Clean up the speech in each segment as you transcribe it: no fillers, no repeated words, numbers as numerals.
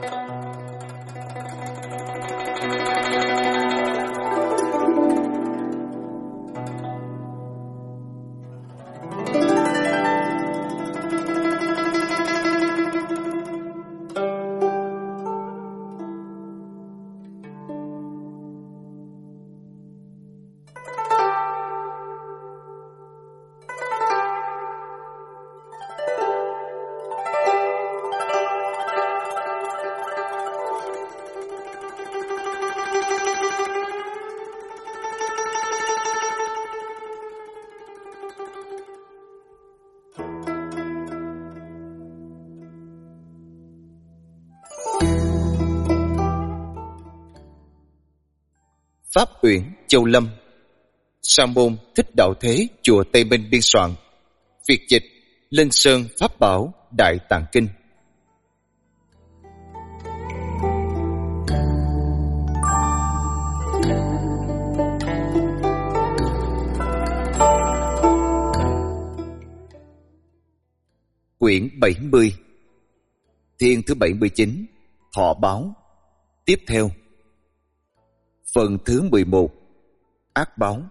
Pháp Uyển Châu Lâm. Sa môn Thích Đạo Thế, chùa Tây Minh biên soạn. Việt dịch Linh Sơn Pháp Bảo Đại Tạng Kinh. Quyển 70. Thiên thứ 79. Thọ báo. Tiếp theo. Phần thứ 11. Ác báo.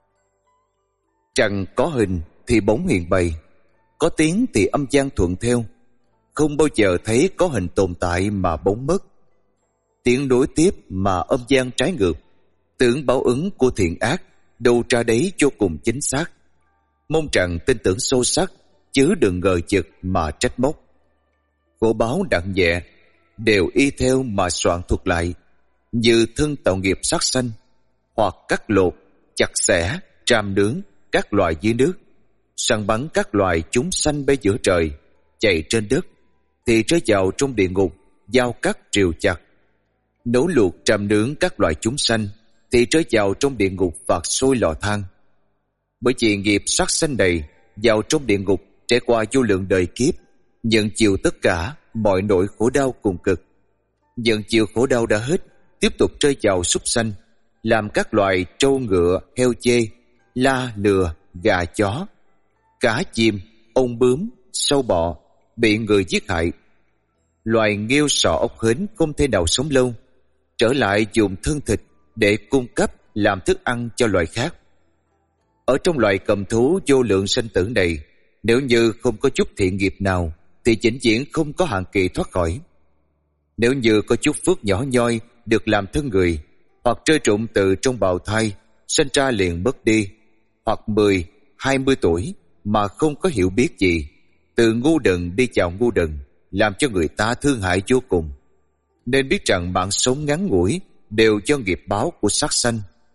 Trăng có hình thì bóng hiện bày, có tiếng thì âm gian thuận theo. Không bao giờ thấy có hình tồn tại mà bóng mất. Tiếng nối tiếp mà âm gian trái ngược. Tưởng báo ứng của thiện ác đâu ra đấy vô cùng chính xác. Mong rằng tin tưởng sâu sắc, chứ đừng ngờ vực mà trách móc. Khổ báo nặng nhẹ đều y theo mà soạn thuật lại, như thân tạo nghiệp sát sanh, hoặc cắt lột, chặt xẻ, tram nướng các loài dưới nước, săn bắn các loài chúng sanh bay giữa trời, chạy trên đất, thì rơi vào trong địa ngục, dao cắt triều chặt. Nấu luộc tram nướng các loài chúng sanh, thì rơi vào trong địa ngục phạt sôi lò than. Bởi vì nghiệp sát sanh này, vào trong địa ngục trải qua vô lượng đời kiếp, nhận chịu tất cả mọi nỗi khổ đau cùng cực. Nhận chịu khổ đau đã hết, tiếp tục rơi vào súc sanh, làm các loài trâu ngựa, heo chê, la lừa, gà chó, cá chim, ong bướm, sâu bọ bị người giết hại. Loài nghêu sọ ốc hến không thể nào sống lâu, trở lại dùng thân thịt để cung cấp làm thức ăn cho loài khác. Ở trong loài cầm thú vô lượng sanh tử này, nếu như không có chút thiện nghiệp nào thì vĩnh viễn không có hạn kỳ thoát khỏi. Nếu như có chút phước nhỏ nhoi được làm thân người, hoặc rơi rụng từ trong bào thai, sinh ra liền mất đi, hoặc 10, 20 tuổi mà không có hiểu biết gì, từ ngu đần đi vào ngu đần, làm cho người ta thương hại vô cùng. Nên biết rằng mạng sống ngắn ngủi đều do nghiệp báo của sát sanh.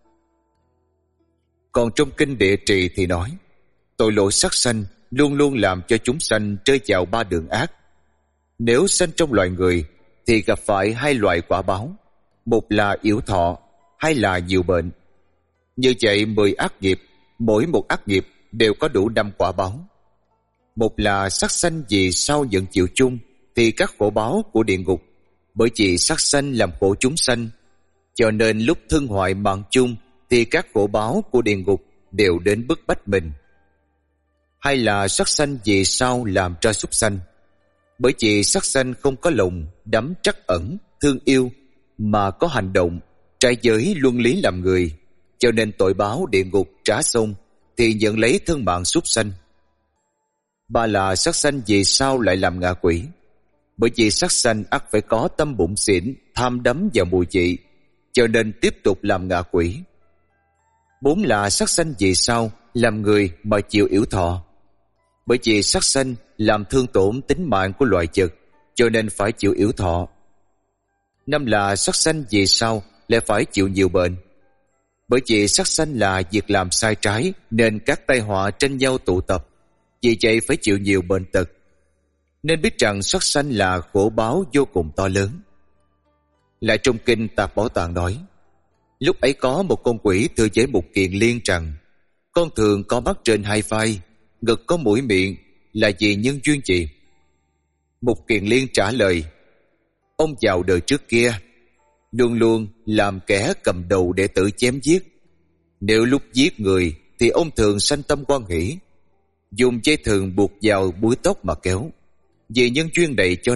Còn trong kinh Địa Trì thì nói, tội lỗi sát sanh luôn luôn làm cho chúng sanh rơi vào 3 đường ác. Nếu sanh trong loài người thì gặp phải 2 loại quả báo, một là yểu thọ, hai là nhiều bệnh. Như vậy 10 ác nghiệp, mỗi một ác nghiệp đều có đủ 5 quả báo. Một là sát sanh vì sao nhận chịu chung thì các khổ báo của địa ngục, bởi vì sát sanh làm khổ chúng sanh, cho nên lúc thân hoại mạng chung thì các khổ báo của địa ngục đều đến bức bách mình. Hay là sát sanh vì sao làm ra súc sanh, bởi vì sát sanh không có lòng đắm trắc ẩn thương yêu, mà có hành động trái giới luân lý làm người, cho nên tội báo địa ngục trả xong thì nhận lấy thân mạng súc sanh. Ba là sát sanh vì sao lại làm ngạ quỷ, bởi vì sát sanh ắt phải có tâm bụng xỉn, tham đắm vào mùi vị, cho nên tiếp tục làm ngạ quỷ. 4 là sát sanh vì sao làm người mà chịu yểu thọ, bởi vì sát sanh làm thương tổn tính mạng của loài vật, cho nên phải chịu yểu thọ. 5 là sát sanh vì sao lại phải chịu nhiều bệnh, bởi vì sát sanh là việc làm sai trái, nên các tai họa tranh nhau tụ tập, vì vậy phải chịu nhiều bệnh tật. Nên biết rằng sát sanh là khổ báo vô cùng to lớn. Lại trong kinh Tạp Bảo Tạng nói, lúc ấy có một con quỷ thưa với Mục Kiền Liên rằng, con thường có mắt trên 2 vai, ngực có mũi miệng, là vì nhân duyên gì? Mục Kiền Liên trả lời, ông vào đời trước kia luôn luôn làm kẻ cầm đầu đệ tử chém giết. Nếu lúc giết người thì ông thường sanh tâm hoan hỷ, dùng dây thừng buộc vào búi tóc mà kéo. Vì nhân duyên này cho nên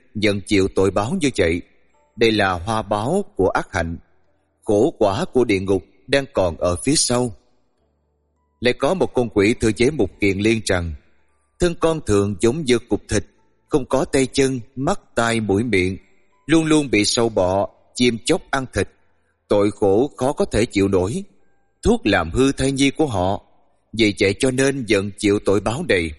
nhận chịu tội báo như vậy. Đây là hoa báo của ác hạnh. Khổ quả của địa ngục đang còn ở phía sau. Lại có một con quỷ thưa với Mục Kiền Liên rằng: thân con thường giống như cục thịt, không có tay chân, mắt tai mũi miệng, luôn luôn bị sâu bọ, chim chóc ăn thịt. Tội khổ khó có thể chịu nổi. Thuốc làm hư thai nhi của họ, vì vậy cho nên nhận chịu tội báo này.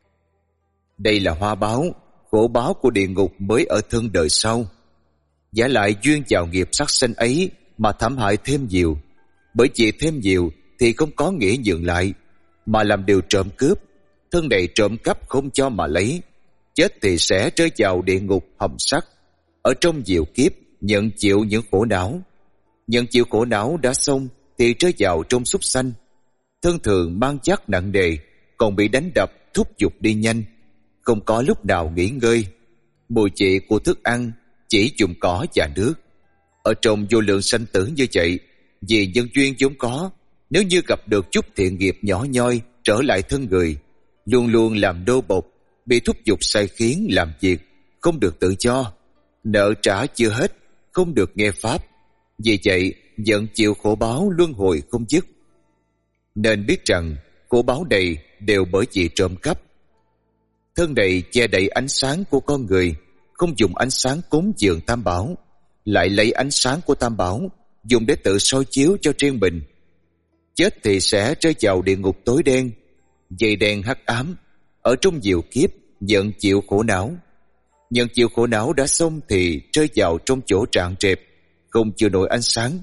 Đây là hoa báo, khổ báo của địa ngục mới ở thân đời sau. Giả lại duyên vào nghiệp sát sanh ấy mà thảm hại thêm nhiều. Bởi vì thêm nhiều thì không có nghĩa nhượng lại, mà làm điều trộm cướp. Thân này trộm cắp không cho mà lấy, chết thì sẽ rơi vào địa ngục hầm sắt, ở trong nhiều kiếp nhận chịu những khổ não. Nhận chịu khổ não đã xong thì rơi vào trong súc sanh. Thân thường mang chắc nặng nề, còn bị đánh đập thúc giục đi nhanh, không có lúc nào nghỉ ngơi. Mùi vị của thức ăn chỉ dùng cỏ và nước. Ở trong vô lượng sanh tử như vậy, vì nhân duyên vốn có, nếu như gặp được chút thiện nghiệp nhỏ nhoi trở lại thân người, luôn luôn làm nô bộc, bị thúc giục sai khiến làm việc, không được tự do, nợ trả chưa hết, không được nghe pháp. Vì vậy nhận chịu khổ báo luân hồi không dứt. Nên biết rằng khổ báo này đều bởi vì trộm cắp. Thân này che đậy ánh sáng của con người, không dùng ánh sáng cúng dường tam bảo, lại lấy ánh sáng của tam bảo dùng để tự soi chiếu cho riêng mình. Chết thì sẽ rơi vào địa ngục tối đen, dày đen hắc ám, ở trong nhiều kiếp nhận chịu khổ não. Nhận chịu khổ não đã xong thì rơi vào trong chỗ tràn trẹp, không chịu nổi ánh sáng.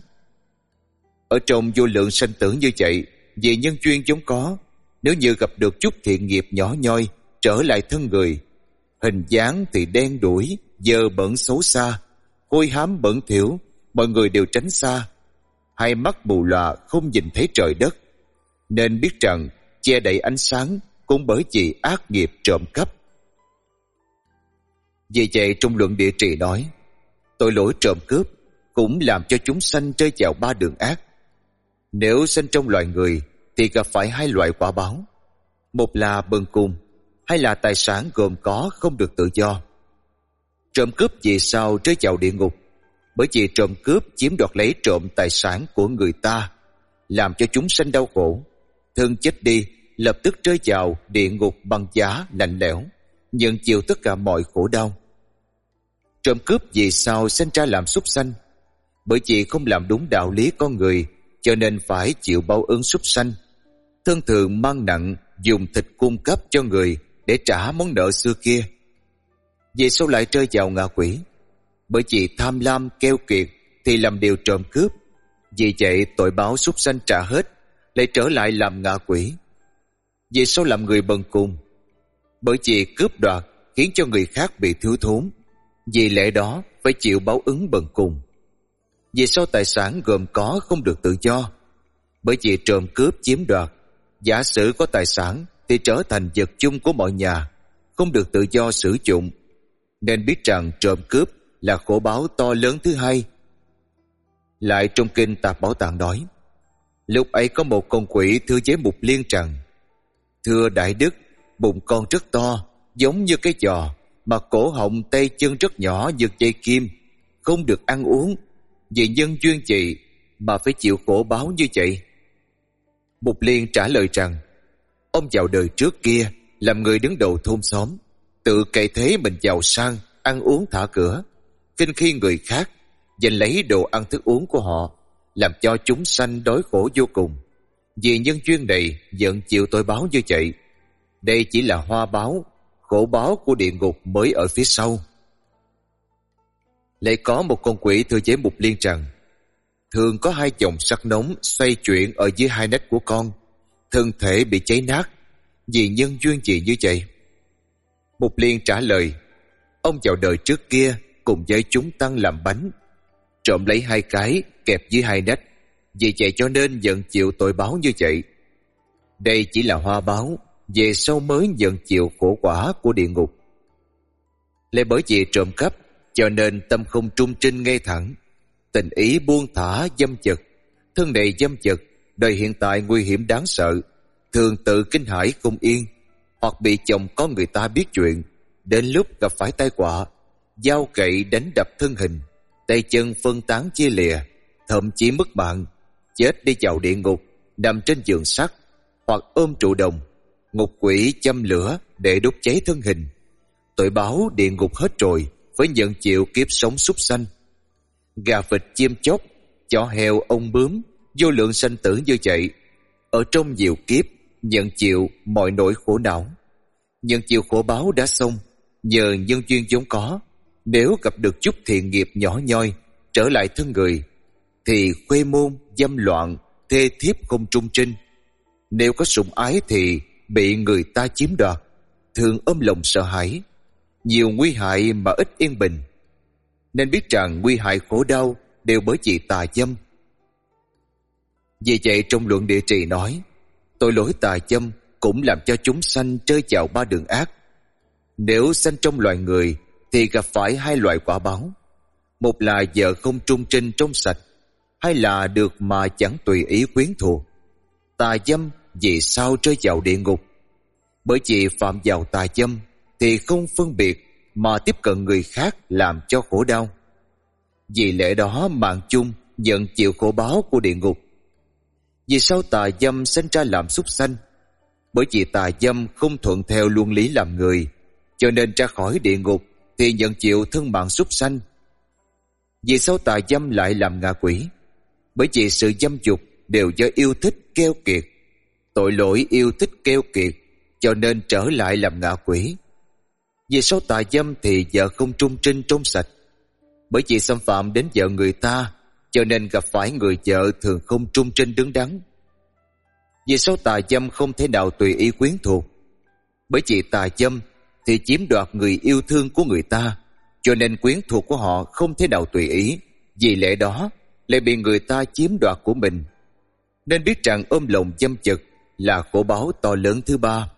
Ở trong vô lượng sanh tử như vậy, vì nhân duyên vốn có, nếu như gặp được chút thiện nghiệp nhỏ nhoi trở lại thân người, hình dáng thì đen đủi, dơ bẩn xấu xa, hôi hám bẩn thỉu, mọi người đều tránh xa. Hai mắt mù lòa không nhìn thấy trời đất. Nên biết rằng che đậy ánh sáng cũng bởi vì ác nghiệp trộm cắp. Vì vậy trong luận địa trì nói, tội lỗi trộm cướp cũng làm cho chúng sanh rơi vào ba đường ác. Nếu sanh trong loài người thì gặp phải hai loại quả báo. Một là bần cùng, hay là tài sản gồm có không được tự do. Trộm cướp vì sao rơi vào địa ngục? Bởi vì trộm cướp chiếm đoạt lấy trộm tài sản của người ta, làm cho chúng sanh đau khổ. Thân chết đi, lập tức rơi vào địa ngục băng giá lạnh lẽo, nhận chịu tất cả mọi khổ đau. Trộm cướp vì sao sinh ra làm súc sanh? Bởi vì không làm đúng đạo lý con người, cho nên phải chịu báo ứng súc sanh. Thân thường mang nặng dùng thịt cung cấp cho người để trả món nợ xưa kia. Vì sao lại rơi vào ngạ quỷ? Bởi vì tham lam keo kiệt thì làm điều trộm cướp. Vì vậy tội báo súc sanh trả hết, lại trở lại làm ngạ quỷ. Vì sao làm người bần cùng? Bởi vì cướp đoạt khiến cho người khác bị thiếu thốn, vì lẽ đó phải chịu báo ứng bần cùng. Vì sao tài sản gồm có không được tự do? Bởi vì trộm cướp chiếm đoạt. Giả sử có tài sản thì trở thành vật chung của mọi nhà, không được tự do sử dụng. Nên biết rằng trộm cướp là khổ báo to lớn thứ hai. Lại trong kinh Tạp Bảo Tạng nói, lúc ấy có một con quỷ thưa với Mục Liên rằng: thưa Đại Đức, bụng con rất to, giống như cái giò, mà cổ họng tay chân rất nhỏ như dây kim, không được ăn uống. Vì nhân duyên gì mà phải chịu khổ báo như vậy? Mục Liên trả lời rằng, ông vào đời trước kia làm người đứng đầu thôn xóm, tự cậy thế mình giàu sang, ăn uống thả cửa, khinh khi người khác, giành lấy đồ ăn thức uống của họ, làm cho chúng sanh đói khổ vô cùng. Vì nhân duyên này nhận chịu tội báo như vậy. Đây chỉ là hoa báo, khổ báo của địa ngục mới ở phía sau. Lại có một con quỷ thưa với Mục Liên rằng, thường có hai chồng sắt nóng xoay chuyển ở dưới hai nách của con, thân thể bị cháy nát. Vì nhân duyên gì như vậy? Mục Liên trả lời, ông vào đời trước kia cùng với chúng tăng làm bánh, trộm lấy hai cái kẹp dưới hai nách, vì vậy cho nên nhận chịu tội báo như vậy. Đây chỉ là hoa báo, về sau mới nhận chịu khổ quả của địa ngục. Lại bởi vì trộm cắp, cho nên tâm không trung trinh ngay thẳng, tình ý buông thả dâm dật. Thân này dâm dật, đời hiện tại nguy hiểm đáng sợ, thường tự kinh hãi không yên, hoặc bị chồng có người ta biết chuyện, đến lúc gặp phải tai họa, dao gậy đánh đập thân hình, tay chân phân tán chia lìa, thậm chí mất mạng, chết đi vào địa ngục, nằm trên giường sắt hoặc ôm trụ đồng, ngục quỷ châm lửa để đốt cháy thân hình. Tội báo địa ngục hết rồi, phải nhận chịu kiếp sống súc sanh. Gà vịt chim chóc, chó heo ong bướm, vô lượng sanh tử như vậy, ở trong nhiều kiếp nhận chịu mọi nỗi khổ não. Nhận chịu khổ báo đã xong, nhờ nhân duyên vốn có, nếu gặp được chút thiện nghiệp nhỏ nhoi, trở lại thân người, thì khuê môn, dâm loạn, thê thiếp không trung trinh. Nếu có sủng ái thì bị người ta chiếm đoạt, thường ôm lòng sợ hãi, nhiều nguy hại mà ít yên bình. Nên biết rằng nguy hại khổ đau đều bởi vì tà dâm. Vì vậy trong luận Địa Trì nói, tội lỗi tà dâm cũng làm cho chúng sanh rơi vào ba đường ác. Nếu sanh trong loài người thì gặp phải hai loại quả báo. Một là vợ không trung trinh trong sạch, hay là được mà chẳng tùy ý quyến thuộc. Tà dâm vì sao rơi vào địa ngục? Bởi vì phạm vào tà dâm thì không phân biệt mà tiếp cận người khác làm cho khổ đau. Vì lẽ đó mạng chung nhận chịu khổ báo của địa ngục. Vì sao tà dâm sinh ra làm súc sanh? Bởi vì tà dâm không thuận theo luân lý làm người, cho nên ra khỏi địa ngục thì nhận chịu thân mạng súc sanh. Vì sao tà dâm lại làm ngạ quỷ? Bởi vì sự dâm dục đều do yêu thích keo kiệt. Tội lỗi yêu thích keo kiệt, cho nên trở lại làm ngạ quỷ. Vì sao tà dâm thì vợ không trung trinh trong sạch? Bởi vì xâm phạm đến vợ người ta, cho nên gặp phải người vợ thường không trung trinh đứng đắn. Vì sao tà dâm không thể nào tùy ý quyến thuộc? Bởi vì tà dâm thì chiếm đoạt người yêu thương của người ta, cho nên quyến thuộc của họ không thể nào tùy ý. Vì lẽ đó lại bị người ta chiếm đoạt của mình. Nên biết rằng ôm lòng dâm chực là khổ báo to lớn thứ ba.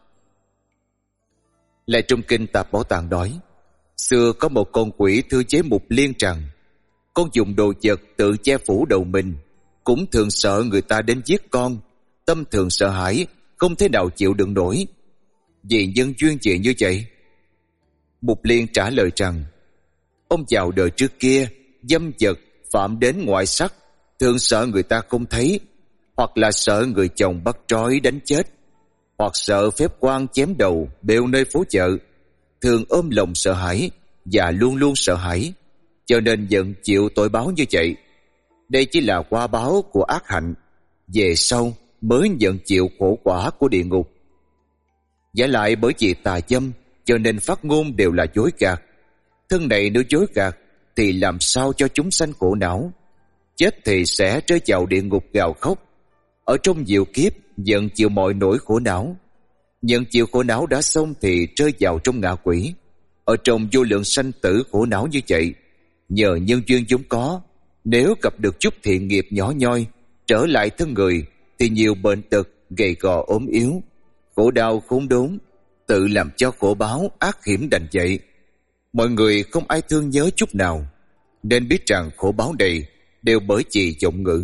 Lại trong kinh Tạp Bảo Tàng nói, xưa có một con quỷ thư chế mục liên rằng, con dùng đồ vật tự che phủ đầu mình, cũng thường sợ người ta đến giết con, tâm thường sợ hãi, không thể nào chịu đựng nổi. Vì nhân duyên gì như vậy? Mục Liên trả lời rằng, ông vào đời trước kia dâm vật phạm đến ngoại sắc, thường sợ người ta không thấy, hoặc là sợ người chồng bắt trói đánh chết, hoặc sợ phép quan chém đầu bêu nơi phố chợ, thường ôm lòng sợ hãi và luôn luôn sợ hãi, cho nên nhận chịu tội báo như vậy. Đây chỉ là quả báo của ác hạnh, về sau mới nhận chịu khổ quả của địa ngục. Giả lại bởi vì tà dâm, cho nên phát ngôn đều là dối gạt. Thân này nếu dối gạt thì làm sao cho chúng sanh khổ não? Chết thì sẽ rơi vào địa ngục gào khóc. Ở trong nhiều kiếp nhận chịu mọi nỗi khổ não. Nhận chịu khổ não đã xong thì rơi vào trong ngạ quỷ. Ở trong vô lượng sanh tử khổ não như vậy, nhờ nhân duyên vốn có, nếu gặp được chút thiện nghiệp nhỏ nhoi, trở lại thân người thì nhiều bệnh tật, gầy gò ốm yếu, khổ đau khốn đốn, tự làm cho khổ báo ác hiểm đành vậy. Mọi người không ai thương nhớ chút nào, nên biết rằng khổ báo này đều bởi vì vọng ngữ.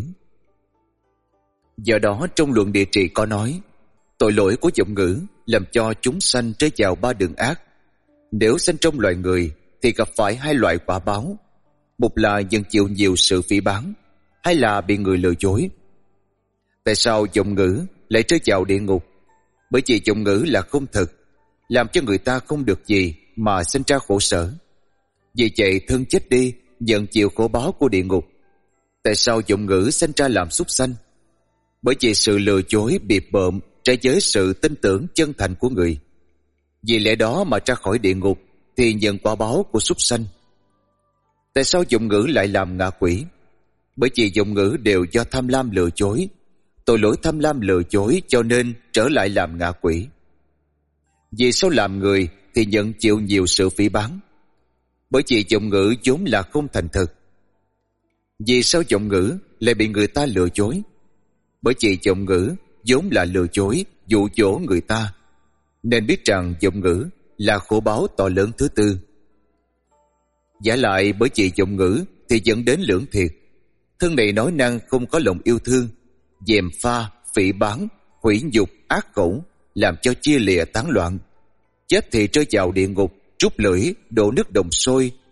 Do đó trong luận Địa Trì có nói, tội lỗi của vọng ngữ làm cho chúng sanh rơi vào ba đường ác. Nếu sanh trong loài người thì gặp phải hai loại quả báo. Một là nhận chịu nhiều sự phỉ báng, hay là bị người lừa dối. Tại sao vọng ngữ lại rơi vào địa ngục? Bởi vì vọng ngữ là không thực, làm cho người ta không được gì mà sinh ra khổ sở. Vì vậy thân chết đi, nhận chịu khổ báo của địa ngục. Tại sao vọng ngữ sinh ra làm súc sanh? Bởi vì sự lừa dối bịp bợm trái với sự tin tưởng chân thành của người. Vì lẽ đó mà ra khỏi địa ngục thì nhận quả báo của súc sanh. Tại sao vọng ngữ lại làm ngạ quỷ? Bởi vì vọng ngữ đều do tham lam lừa dối. Tội lỗi tham lam lừa dối cho nên trở lại làm ngạ quỷ. Vì sao làm người thì nhận chịu nhiều sự phỉ báng? Bởi vì vọng ngữ vốn là không thành thực. Vì sao vọng ngữ lại bị người ta lừa dối? Bởi vì vọng ngữ vốn là lừa dối, dụ dỗ người ta. Nên biết rằng vọng ngữ là khổ báo to lớn thứ tư. Giả lại bởi vì vọng ngữ thì dẫn đến lưỡng thiệt. Thân này nói năng không có lòng yêu thương, gièm pha, phỉ báng, hủy nhục, ác khẩu, làm cho chia lìa tán loạn. Chết thì rơi vào địa ngục, trút lưỡi, đổ nước đồng sôi,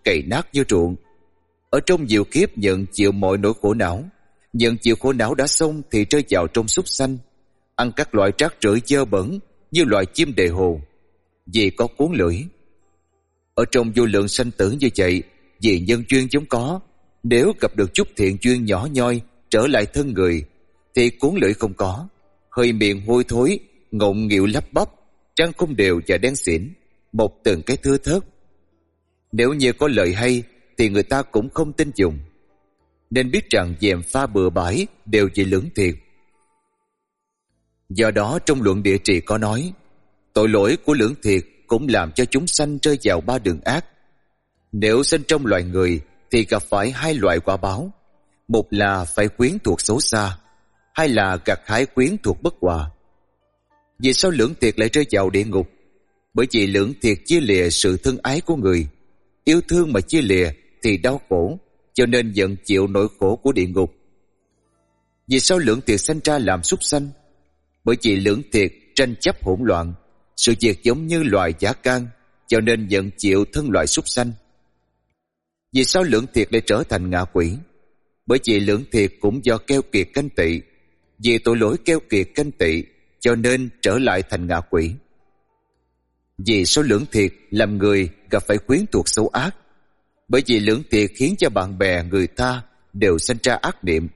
cày nát như ruộng. Ở trong nhiều kiếp nhận chịu mọi nỗi khổ não, nhận chịu khổ não đã xong thì rơi vào trong súc sanh, ăn các loại rác rưởi dơ bẩn như loài chim đề hồ, vì có cuốn lưỡi. Ở trong vô lượng sanh tử như vậy, vì nhân duyên vốn có, nếu gặp được chút thiện duyên nhỏ nhoi trở lại thân người, thì cuốn lưỡi không có, hơi miệng hôi thối, ngọng nghịu lắp bắp, răng không đều và đen xỉn, một từng cái thưa thớt. Nếu như có lời hay thì người ta cũng không tin dùng, nên biết rằng dèm pha bừa bãi đều chỉ lưỡng thiệt. Do đó trong luận Địa Trì có nói, tội lỗi của lưỡng thiệt cũng làm cho chúng sanh rơi vào ba đường ác. Nếu sinh trong loài người thì gặp phải hai loại quả báo, một là phải quyến thuộc xấu xa, hai là gặt hái quyến thuộc bất hòa. Vì sao lưỡng thiệt lại rơi vào địa ngục? Bởi vì lưỡng thiệt chia lìa sự thân ái của người, yêu thương mà chia lìa thì đau khổ, cho nên nhận chịu nỗi khổ của địa ngục. Vì sao lưỡng thiệt sanh ra làm súc sanh? Bởi vì lưỡng thiệt tranh chấp hỗn loạn, sự việc giống như loài dã can, cho nên nhận chịu thân loại súc sanh. Vì sao lưỡng thiệt lại trở thành ngạ quỷ? Bởi vì lưỡng thiệt cũng do keo kiệt canh tị, vì tội lỗi keo kiệt canh tị cho nên trở lại thành ngạ quỷ. Vì sao lưỡng thiệt làm người gặp phải quyến thuộc xấu ác? Bởi vì lưỡng thiệt khiến cho bạn bè người ta đều sanh ra ác niệm.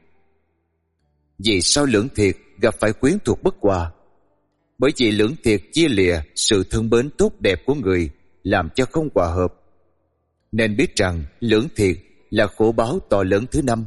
Vì sao lưỡng thiệt gặp phải quyến thuộc bất hòa? Bởi vì lưỡng thiệt chia lìa sự thương mến tốt đẹp của người, làm cho không hòa hợp. Nên biết rằng lưỡng thiệt là khổ báo to lớn thứ năm.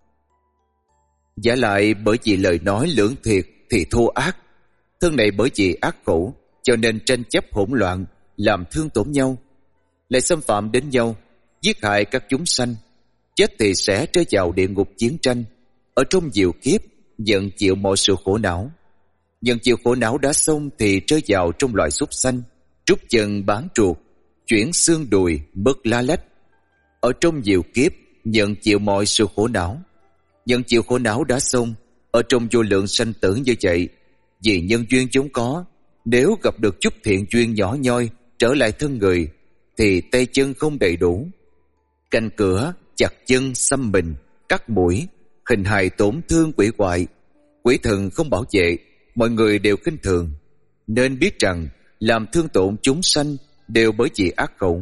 Giả lại bởi vì lời nói lưỡng thiệt thì thô ác, thân này bởi vì ác khổ cho nên tranh chấp hỗn loạn, làm thương tổn nhau, lại xâm phạm đến nhau, giết hại các chúng sanh, chết thì sẽ rơi vào địa ngục chiến tranh, ở trong nhiều kiếp nhận chịu mọi sự khổ não. Nhận chịu khổ não đã xong thì rơi vào trong loại súc sanh, trút chân bán ruột, chuyển xương đùi, mất lá lách. Ở trong nhiều kiếp nhận chịu mọi sự khổ não. Nhận chịu khổ não đã xong, ở trong vô lượng sanh tử như vậy, vì nhân duyên vốn có, nếu gặp được chút thiện duyên nhỏ nhoi trở lại thân người, thì tay chân không đầy đủ, canh cửa, chặt chân, xăm mình, cắt mũi, hình hài tổn thương quỷ hoại, quỷ thần không bảo vệ, mọi người đều khinh thường. Nên biết rằng làm thương tổn chúng sanh đều bởi vì ác khẩu.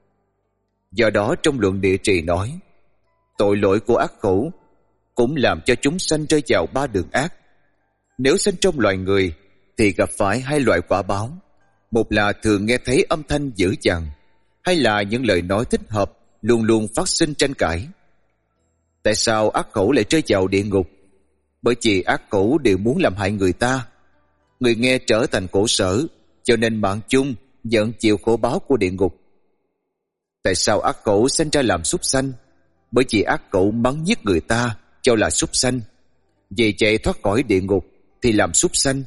Do đó trong luận Địa Trì nói, tội lỗi của ác khẩu cũng làm cho chúng sanh rơi vào ba đường ác. Nếu sinh trong loài người thì gặp phải hai loại quả báo, một là thường nghe thấy âm thanh dữ dằn, hay là những lời nói thích hợp luôn luôn phát sinh tranh cãi. Tại sao ác khẩu lại rơi vào địa ngục? Bởi vì ác khẩu đều muốn làm hại người ta, người nghe trở thành khổ sở, cho nên mạng chung nhận chịu khổ báo của địa ngục. Tại sao ác khẩu sinh ra làm súc sanh? Bởi vì ác khẩu mắng giết người ta cho là súc sanh, vì chạy thoát khỏi địa ngục thì làm súc sanh.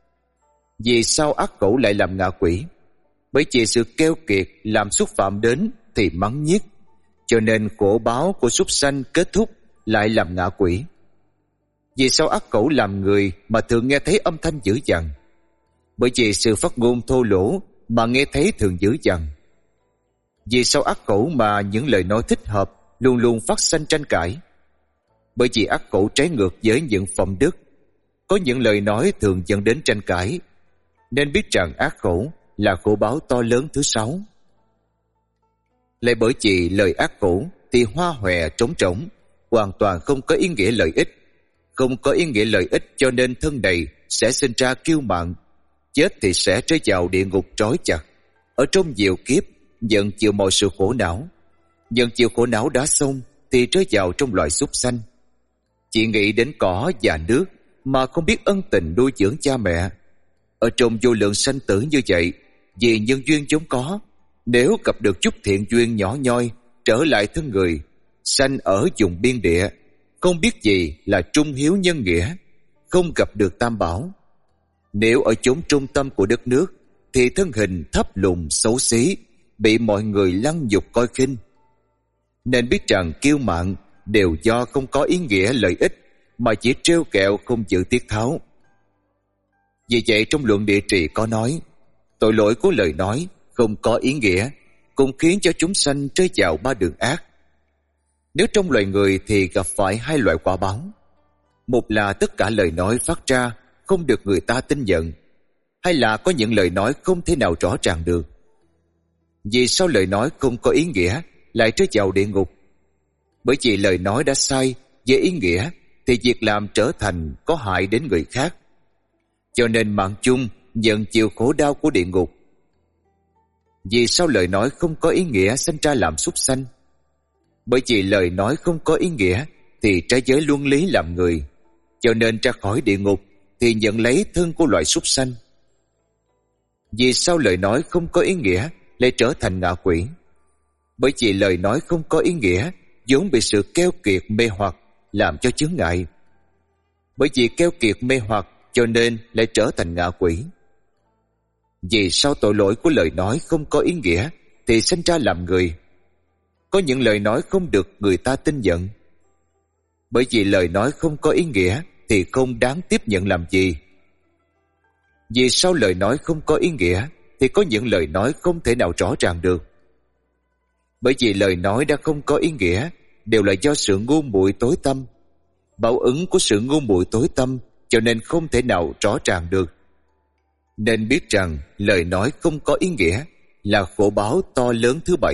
Vì sao ác khẩu lại làm ngạ quỷ? Bởi vì sự keo kiệt làm xúc phạm đến thì mắng nhiếc, cho nên khổ báo của súc sanh kết thúc lại làm ngạ quỷ. Vì sao ác khẩu làm người mà thường nghe thấy âm thanh dữ dằn? Bởi vì sự phát ngôn thô lỗ mà nghe thấy thường dữ dằn. Vì sao ác khẩu mà những lời nói thích hợp luôn luôn phát sinh tranh cãi? Bởi vì ác khẩu trái ngược với những phẩm đức, có những lời nói thường dẫn đến tranh cãi. Nên biết rằng ác khẩu là khổ báo to lớn thứ 6. Lại bởi vì lời ác khẩu thì hoa hòe trống trống, hoàn toàn không có ý nghĩa lợi ích. Không có ý nghĩa lợi ích cho nên thân này sẽ sinh ra kiêu mạn, chết thì sẽ rơi vào địa ngục trói chặt, ở trong nhiều kiếp nhận chịu mọi sự khổ não. Nhận chịu khổ não đã xong thì rơi vào trong loại súc sanh. Chỉ nghĩ đến cỏ và nước mà không biết ân tình nuôi dưỡng cha mẹ. Ở trong vô lượng sanh tử như vậy, vì nhân duyên vốn có, nếu gặp được chút thiện duyên nhỏ nhoi trở lại thân người, sanh ở vùng biên địa, không biết gì là trung hiếu nhân nghĩa, không gặp được tam bảo. Nếu ở chốn trung tâm của đất nước thì thân hình thấp lùn xấu xí, bị mọi người lăng nhục coi khinh. Nên biết rằng kiêu mạn đều do không có ý nghĩa lợi ích, mà chỉ trêu kẹo không chịu tiết tháo. Vì vậy trong luận Địa Trì có nói, tội lỗi của lời nói không có ý nghĩa cũng khiến cho chúng sanh rơi vào ba đường ác. Nếu trong loài người thì gặp phải hai loại quả báo. Một là tất cả lời nói phát ra không được người ta tin nhận, hay là có những lời nói không thể nào rõ ràng được. Vì sao lời nói không có ý nghĩa lại rơi vào địa ngục? Bởi vì lời nói đã sai về ý nghĩa thì việc làm trở thành có hại đến người khác, cho nên mạng chung nhận chịu khổ đau của địa ngục. Vì sao lời nói không có ý nghĩa sinh ra làm súc sanh? Bởi vì lời nói không có ý nghĩa thì trái giới luân lý làm người, cho nên ra khỏi địa ngục thì nhận lấy thân của loài súc sanh. Vì sao lời nói không có ý nghĩa lại trở thành ngạ quỷ? Bởi vì lời nói không có ý nghĩa vốn bị sự keo kiệt mê hoặc làm cho chướng ngại. Bởi vì keo kiệt mê hoặc cho nên lại trở thành ngạ quỷ. Vì sao tội lỗi của lời nói không có ý nghĩa thì sinh ra làm người? Có những lời nói không được người ta tin nhận. Bởi vì lời nói không có ý nghĩa thì không đáng tiếp nhận làm gì. Vì sao lời nói không có ý nghĩa thì có những lời nói không thể nào rõ ràng được? Bởi vì lời nói đã không có ý nghĩa đều là do sự ngu muội tối tăm. Báo ứng của sự ngu muội tối tăm cho nên không thể nào rõ ràng được. Nên biết rằng lời nói không có ý nghĩa là khổ báo to lớn thứ bảy.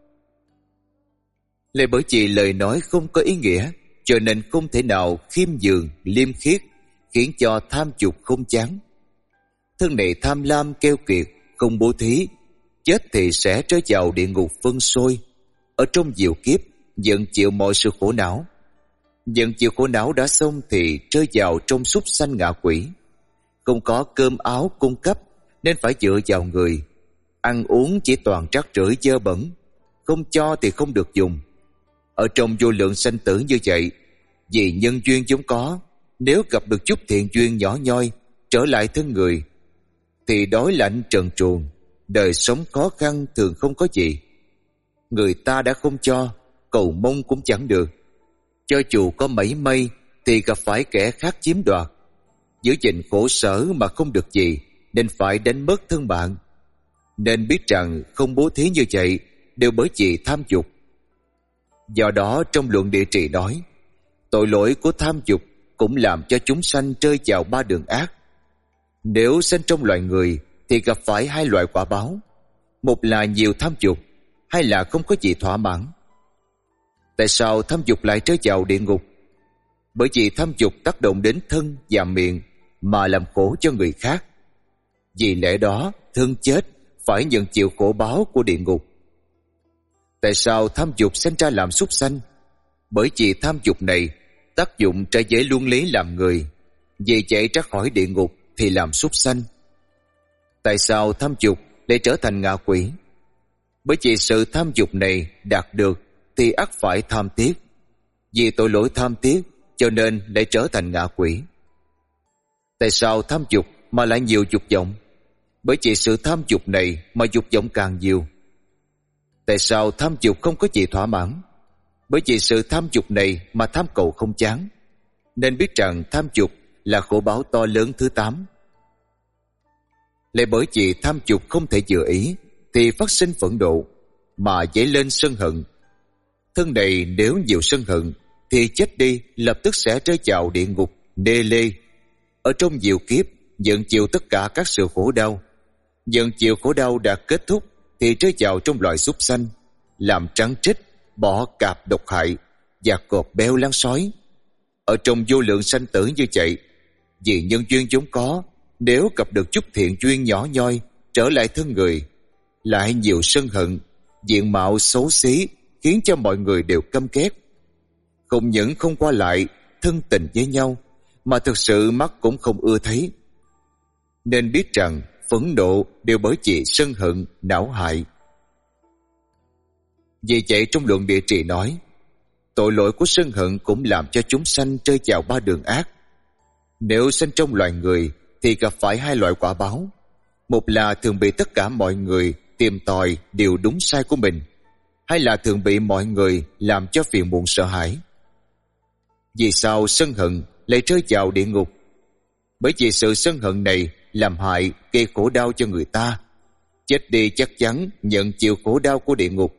Lại bởi vì lời nói không có ý nghĩa cho nên không thể nào khiêm nhường, liêm khiết, khiến cho tham dục không chán. Thân này tham lam keo kiệt, không bố thí, chết thì sẽ rơi vào địa ngục phân sôi. Ở trong nhiều kiếp nhận chịu mọi sự khổ não. Nhận chịu khổ não đã xong thì rơi vào trong súc sanh ngạ quỷ. Không có cơm áo cung cấp nên phải dựa vào người. Ăn uống chỉ toàn rác rưởi dơ bẩn, không cho thì không được dùng. Ở trong vô lượng sanh tử như vậy, vì nhân duyên vốn có, nếu gặp được chút thiện duyên nhỏ nhoi trở lại thân người thì đói lạnh trần truồng, đời sống khó khăn thường không có gì. Người ta đã không cho, cầu mong cũng chẳng được. Cho dù có mảy may thì gặp phải kẻ khác chiếm đoạt, giữ gìn khổ sở mà không được gì nên phải đánh mất thân bạn. Nên biết rằng không bố thí như vậy đều bởi vì tham dục. Do đó trong luận địa trị nói, tội lỗi của tham dục cũng làm cho chúng sanh rơi vào ba đường ác. Nếu sinh trong loài người thì gặp phải hai loại quả báo. Một là nhiều tham dục, hai là không có gì thỏa mãn. Tại sao tham dục lại rơi vào địa ngục? Bởi vì tham dục tác động đến thân và miệng mà làm khổ cho người khác. Vì lẽ đó thân chết phải nhận chịu khổ báo của địa ngục. Tại sao tham dục sinh ra làm súc sanh? Bởi vì tham dục này tác dụng trái giới luân lý làm người, vì chạy ra khỏi địa ngục thì làm súc sanh. Tại sao tham dục lại trở thành ngạ quỷ? Bởi vì sự tham dục này đạt được thì ắt phải tham tiếc. Vì tội lỗi tham tiếc cho nên lại trở thành ngạ quỷ. Tại sao tham dục mà lại nhiều dục vọng? Bởi vì sự tham dục này mà dục vọng càng nhiều. Tại sao tham dục không có gì thỏa mãn? Bởi vì sự tham dục này mà tham cầu không chán. Nên biết rằng tham dục là khổ báo to lớn thứ 8. Lại bởi vì tham dục không thể vừa ý thì phát sinh phẫn nộ mà dấy lên sân hận. Thân này nếu nhiều sân hận thì chết đi lập tức sẽ rơi vào địa ngục nê lê. Ở trong nhiều kiếp nhận chịu tất cả các sự khổ đau. Nhận chịu khổ đau đã kết thúc thì rơi vào trong loài súc sanh, làm trắng trích, bọ cạp độc hại và cọp beo lăng sói. Ở trong vô lượng sanh tử như vậy, vì nhân duyên vốn có, nếu gặp được chút thiện duyên nhỏ nhoi trở lại thân người, lại nhiều sân hận, diện mạo xấu xí khiến cho mọi người đều căm ghét. Không những không qua lại thân tình với nhau mà thực sự mắt cũng không ưa thấy. Nên biết rằng phẫn nộ đều bởi vì sân hận não hại. Vì vậy trong luận địa trị nói, tội lỗi của sân hận cũng làm cho chúng sanh rơi vào ba đường ác. Nếu sinh trong loài người thì gặp phải hai loại quả báo. Một là thường bị tất cả mọi người tìm tòi điều đúng sai của mình, hai là thường bị mọi người làm cho phiền muộn sợ hãi. Vì sao sân hận lại rơi vào địa ngục? Bởi vì sự sân hận này làm hại gây khổ đau cho người ta, chết đi chắc chắn nhận chịu khổ đau của địa ngục.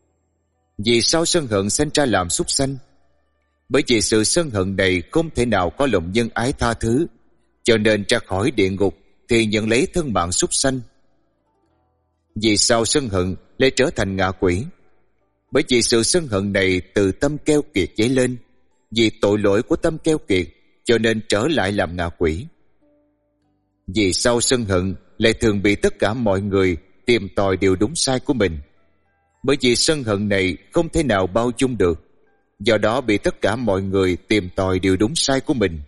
Vì sao sân hận sanh ra làm súc sanh? Bởi vì sự sân hận này không thể nào có lòng nhân ái tha thứ, cho nên ra khỏi địa ngục thì nhận lấy thân mạng súc sanh. Vì sao sân hận lại trở thành ngạ quỷ? Bởi vì sự sân hận này từ tâm keo kiệt dấy lên, vì tội lỗi của tâm keo kiệt cho nên trở lại làm ngạ quỷ. Vì sao sân hận lại thường bị tất cả mọi người tìm tòi điều đúng sai của mình? Bởi vì sân hận này không thể nào bao dung được, do đó bị tất cả mọi người tìm tòi điều đúng sai của mình.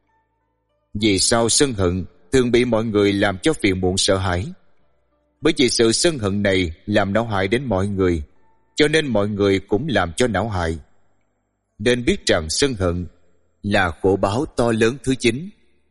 Vì sao sân hận thường bị mọi người làm cho phiền muộn sợ hãi? Bởi vì sự sân hận này làm não hại đến mọi người, cho nên mọi người cũng làm cho não hại. Nên biết rằng sân hận là khổ báo to lớn thứ 9.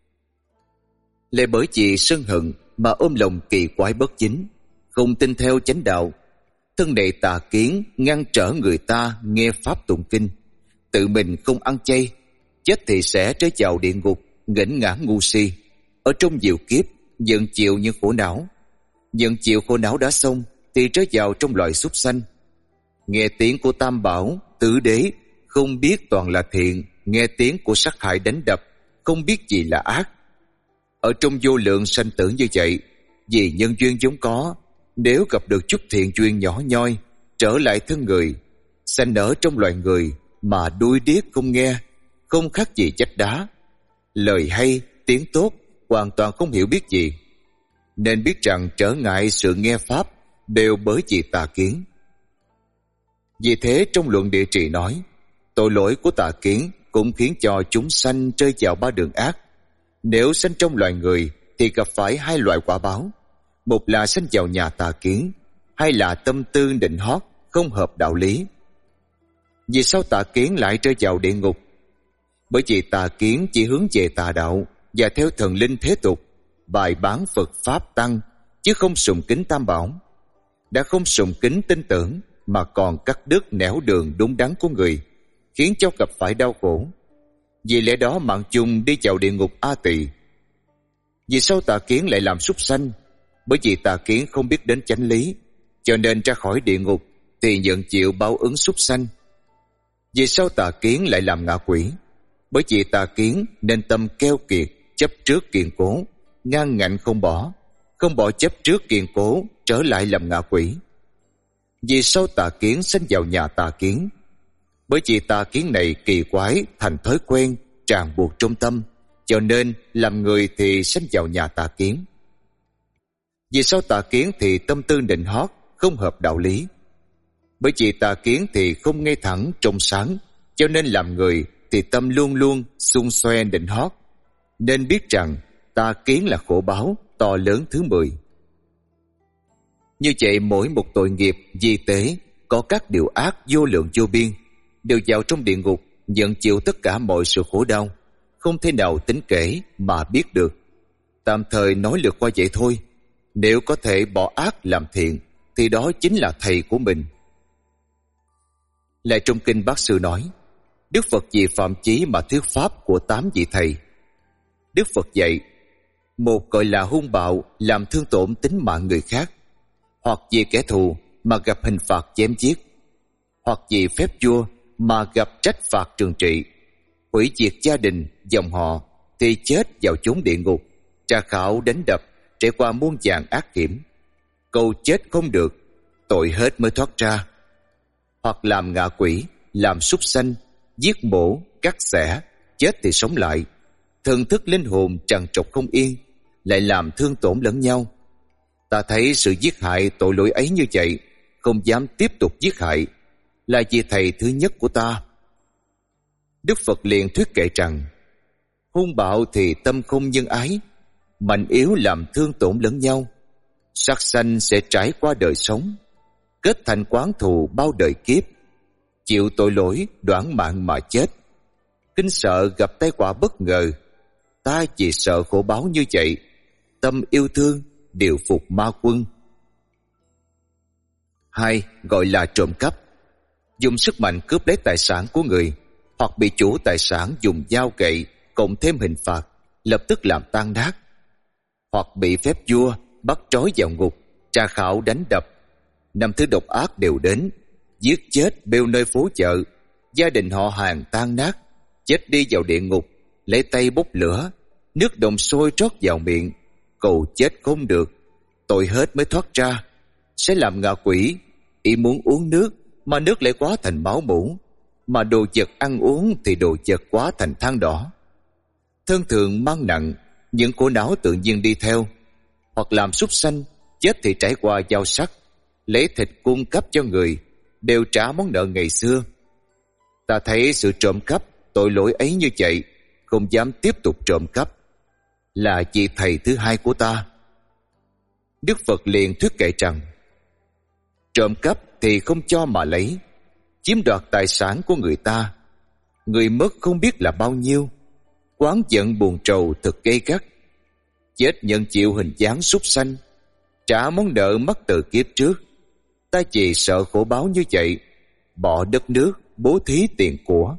Lại bởi vì sân hận mà ôm lòng kỳ quái bất chính, không tin theo chánh đạo, thân này tà kiến ngăn trở người ta nghe pháp tụng kinh, tự mình không ăn chay, chết thì sẽ trở vào địa ngục, nghển ngã ngu si, ở trong nhiều kiếp nhận chịu những khổ não. Nhận chịu khổ não đã xong thì trở vào trong loài súc sanh. Nghe tiếng của tam bảo tứ đế không biết toàn là thiện, nghe tiếng của sát hại đánh đập không biết gì là ác. Ở trong vô lượng sanh tử như vậy, vì nhân duyên vốn có, nếu gặp được chút thiện duyên nhỏ nhoi, trở lại thân người, sanh ở trong loài người mà đuôi điếc không nghe, không khác gì chách đá. Lời hay, tiếng tốt, hoàn toàn không hiểu biết gì. Nên biết rằng trở ngại sự nghe pháp đều bởi vì tà kiến. Vì thế trong luận địa trị nói, tội lỗi của tà kiến cũng khiến cho chúng sanh rơi vào 3 đường ác. Nếu sanh trong loài người thì gặp phải 2 loại quả báo. Một là sanh vào nhà tà kiến, hai là tâm tư định hót, không hợp đạo lý. Vì sao tà kiến lại rơi vào địa ngục? Bởi vì tà kiến chỉ hướng về tà đạo và theo thần linh thế tục, bài bán Phật Pháp Tăng, chứ không sùng kính tam bảo. Đã không sùng kính tin tưởng mà còn cắt đứt nẻo đường đúng đắn của người, khiến cho gặp phải đau khổ. Vì lẽ đó mạng chung đi vào địa ngục A Tỳ. Vì sao tà kiến lại làm súc sanh? Bởi vì tà kiến không biết đến chánh lý, cho nên ra khỏi địa ngục thì nhận chịu báo ứng súc sanh. Vì sao tà kiến lại làm ngạ quỷ? Bởi vì tà kiến nên tâm keo kiệt, chấp trước kiên cố, ngang ngạnh không bỏ chấp trước kiên cố, trở lại làm ngạ quỷ. Vì sao tà kiến sanh vào nhà tà kiến? Bởi vì tà kiến này kỳ quái, thành thói quen, ràng buộc trong tâm, cho nên làm người thì sanh vào nhà tà kiến. Vì sao tà kiến thì tâm tư nịnh hót, không hợp đạo lý? Bởi vì tà kiến thì không ngay thẳng trong sáng, cho nên làm người thì tâm luôn luôn xung xoe nịnh hót. Nên biết rằng tà kiến là khổ báo to lớn thứ 10. Như vậy mỗi một tội nghiệp vi tế có các điều ác vô lượng vô biên, đều vào trong địa ngục nhận chịu tất cả mọi sự khổ đau, không thể nào tính kể mà biết được. Tạm thời nói lược qua vậy thôi. Nếu có thể bỏ ác làm thiện thì đó chính là thầy của mình. Lại trong kinh Bát Sư nói, Đức Phật vì phạm chí mà thuyết pháp của 8 vị thầy. Đức Phật dạy, một gọi là hung bạo làm thương tổn tính mạng người khác, hoặc vì kẻ thù mà gặp hình phạt chém giết, hoặc vì phép vua mà gặp trách phạt trừng trị, hủy diệt gia đình, dòng họ thì chết vào chốn địa ngục, tra khảo đánh đập, trải qua muôn vàn ác kiểm. Câu chết không được, tội hết mới thoát ra. Hoặc làm ngạ quỷ, làm súc sanh, giết mổ, cắt xẻ, chết thì sống lại, thần thức linh hồn trằn trọc không yên, lại làm thương tổn lẫn nhau. Ta thấy sự giết hại tội lỗi ấy như vậy, không dám tiếp tục giết hại, là vì thầy thứ nhất của ta. Đức Phật liền thuyết kệ rằng, hung bạo thì tâm không nhân ái, mạnh yếu làm thương tổn lẫn nhau, sát sanh sẽ trải qua đời sống, kết thành quán thù bao đời kiếp, chịu tội lỗi đoản mạng mà chết. Kinh sợ gặp tai họa bất ngờ, ta chỉ sợ khổ báo như vậy, tâm yêu thương điều phục ma quân. 2. Gọi là trộm cắp, dùng sức mạnh cướp lấy tài sản của người, hoặc bị chủ tài sản dùng dao gậy cộng thêm hình phạt lập tức làm tan nát, hoặc bị phép vua bắt trói vào ngục, tra khảo đánh đập, 5 thứ độc ác đều đến, giết chết bêu nơi phố chợ, gia đình họ hàng tan nát, chết đi vào địa ngục, lấy tay bốc lửa, nước đồng sôi trót vào miệng, cầu chết không được, tội hết mới thoát ra, sẽ làm ngạ quỷ, ý muốn uống nước mà nước lại quá thành máu mủ, mà đồ vật ăn uống thì đồ vật quá thành than đỏ. Thân thường mang nặng những khổ não tự nhiên đi theo, hoặc làm súc sanh, chết thì trải qua dao sắc, lấy thịt cung cấp cho người, đều trả món nợ ngày xưa. Ta thấy sự trộm cắp, tội lỗi ấy như vậy, không dám tiếp tục trộm cắp. Là vị thầy thứ hai của ta. Đức Phật liền thuyết kệ rằng, trộm cắp thì không cho mà lấy, chiếm đoạt tài sản của người ta, người mất không biết là bao nhiêu, oán giận buồn trầu thật gay gắt, chết nhận chịu hình dáng súc sanh, trả món nợ mắc từ kiếp trước. Ta chỉ sợ khổ báo như vậy, bỏ đất nước, bố thí tiền của.